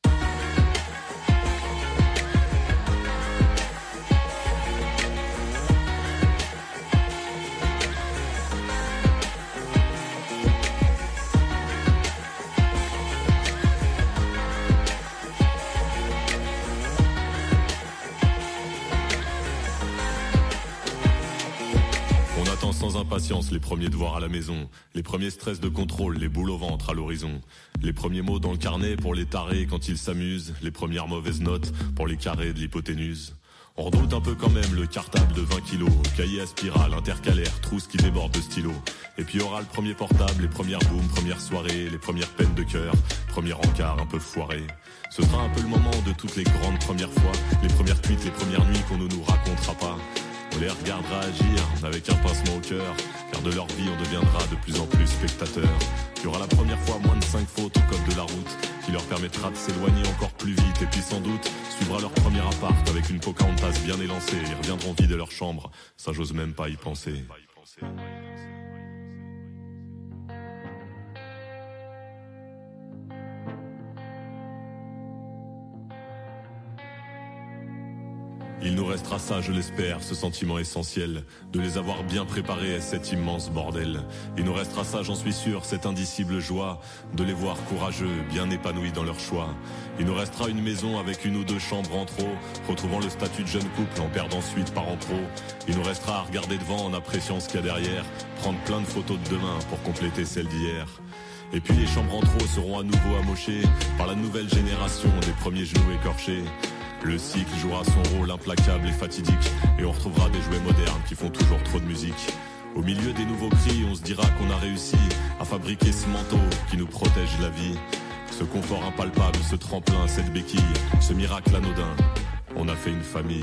Sans impatience, les premiers devoirs à la maison, les premiers stress de contrôle, les boules au ventre à l'horizon, les premiers mots dans le carnet pour les tarés quand ils s'amusent, les premières mauvaises notes pour les carrés de l'hypoténuse. On redoute un peu quand même le cartable de vingt kilos, cahier à spirale, intercalaire, trousse qui déborde de stylo. Et puis y aura le premier portable, les premières booms, premières soirées, les premières peines de cœur, premier encart un peu foiré. Ce sera un peu le moment de toutes les grandes premières fois, les premières cuites, les premières nuits qu'on ne nous racontera pas. On les regardera agir avec un pincement au cœur, car de leur vie on deviendra de plus en plus spectateurs. Il y aura la première fois moins de cinq fautes au code de la route, qui leur permettra de s'éloigner encore plus vite, et puis sans doute suivra leur premier appart avec une Pocahontas bien élancée. Ils reviendront vider leur chambre, ça j'ose même pas y penser. Il nous restera ça, je l'espère, ce sentiment essentiel, de les avoir bien préparés à cet immense bordel. Il nous restera ça, j'en suis sûr, cette indicible joie, de les voir courageux, bien épanouis dans leur choix. Il nous restera une maison avec une ou deux chambres en trop, retrouvant le statut de jeune couple en perdant suite par en pro. Il nous restera à regarder devant en appréciant ce qu'il y a derrière, prendre plein de photos de demain pour compléter celles d'hier. Et puis les chambres en trop seront à nouveau amochées par la nouvelle génération des premiers genoux écorchés. Le cycle jouera son rôle implacable et fatidique, et on retrouvera des jouets modernes qui font toujours trop de musique. Au milieu des nouveaux cris, on se dira qu'on a réussi à fabriquer ce manteau qui nous protège la vie. Ce confort impalpable, ce tremplin, cette béquille, ce miracle anodin, on a fait une famille.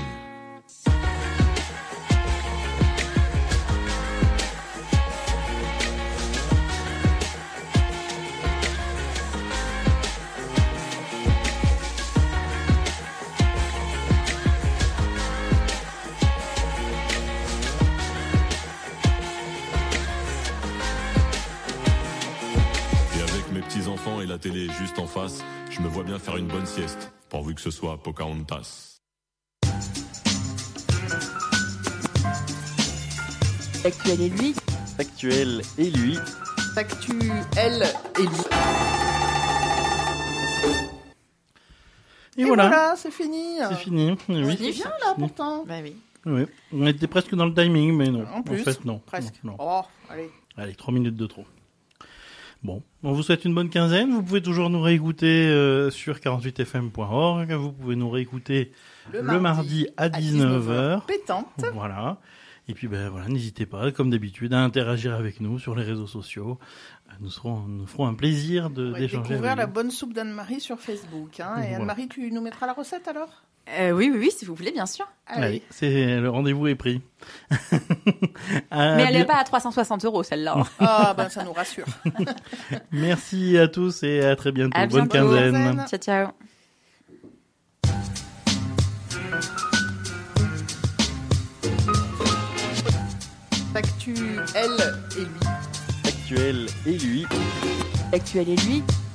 Et la télé juste en face, je me vois bien faire une bonne sieste, pourvu que ce soit Pocahontas. Actuel et lui. Actuel et lui. Actuel et lui. Et, et voilà, voilà c'est fini. C'est fini. Oui, on est bien là fini. pourtant. Bah oui. Oui, on était presque dans le timing, mais non. En plus, en fait, non. presque. Non, non. Oh, allez. Allez, trois minutes de trop. Bon, on vous souhaite une bonne quinzaine. Vous pouvez toujours nous réécouter euh, sur quarante-huit f m point org. Vous pouvez nous réécouter le, le mardi, mardi à dix-neuf heures. Pétante. Voilà. Et puis, ben voilà, n'hésitez pas, comme d'habitude, à interagir avec nous sur les réseaux sociaux. Nous serons, nous ferons un plaisir de ouais, d'échanger. Découvrir avec la vous. bonne soupe d'Anne-Marie sur Facebook. Hein. Et voilà. Anne-Marie, tu nous mettras la recette alors? Euh, oui, oui, oui, si vous voulez, bien sûr. Allez, Allez c'est le rendez-vous est pris. Mais elle n'est pas à trois cent soixante euros, celle-là. Ah, ben ça nous rassure. Merci à tous et à très bientôt. À Bonne bientôt. quinzaine. Ciao, ciao. Actuel et lui. L'actuel et lui. L'actuel et lui.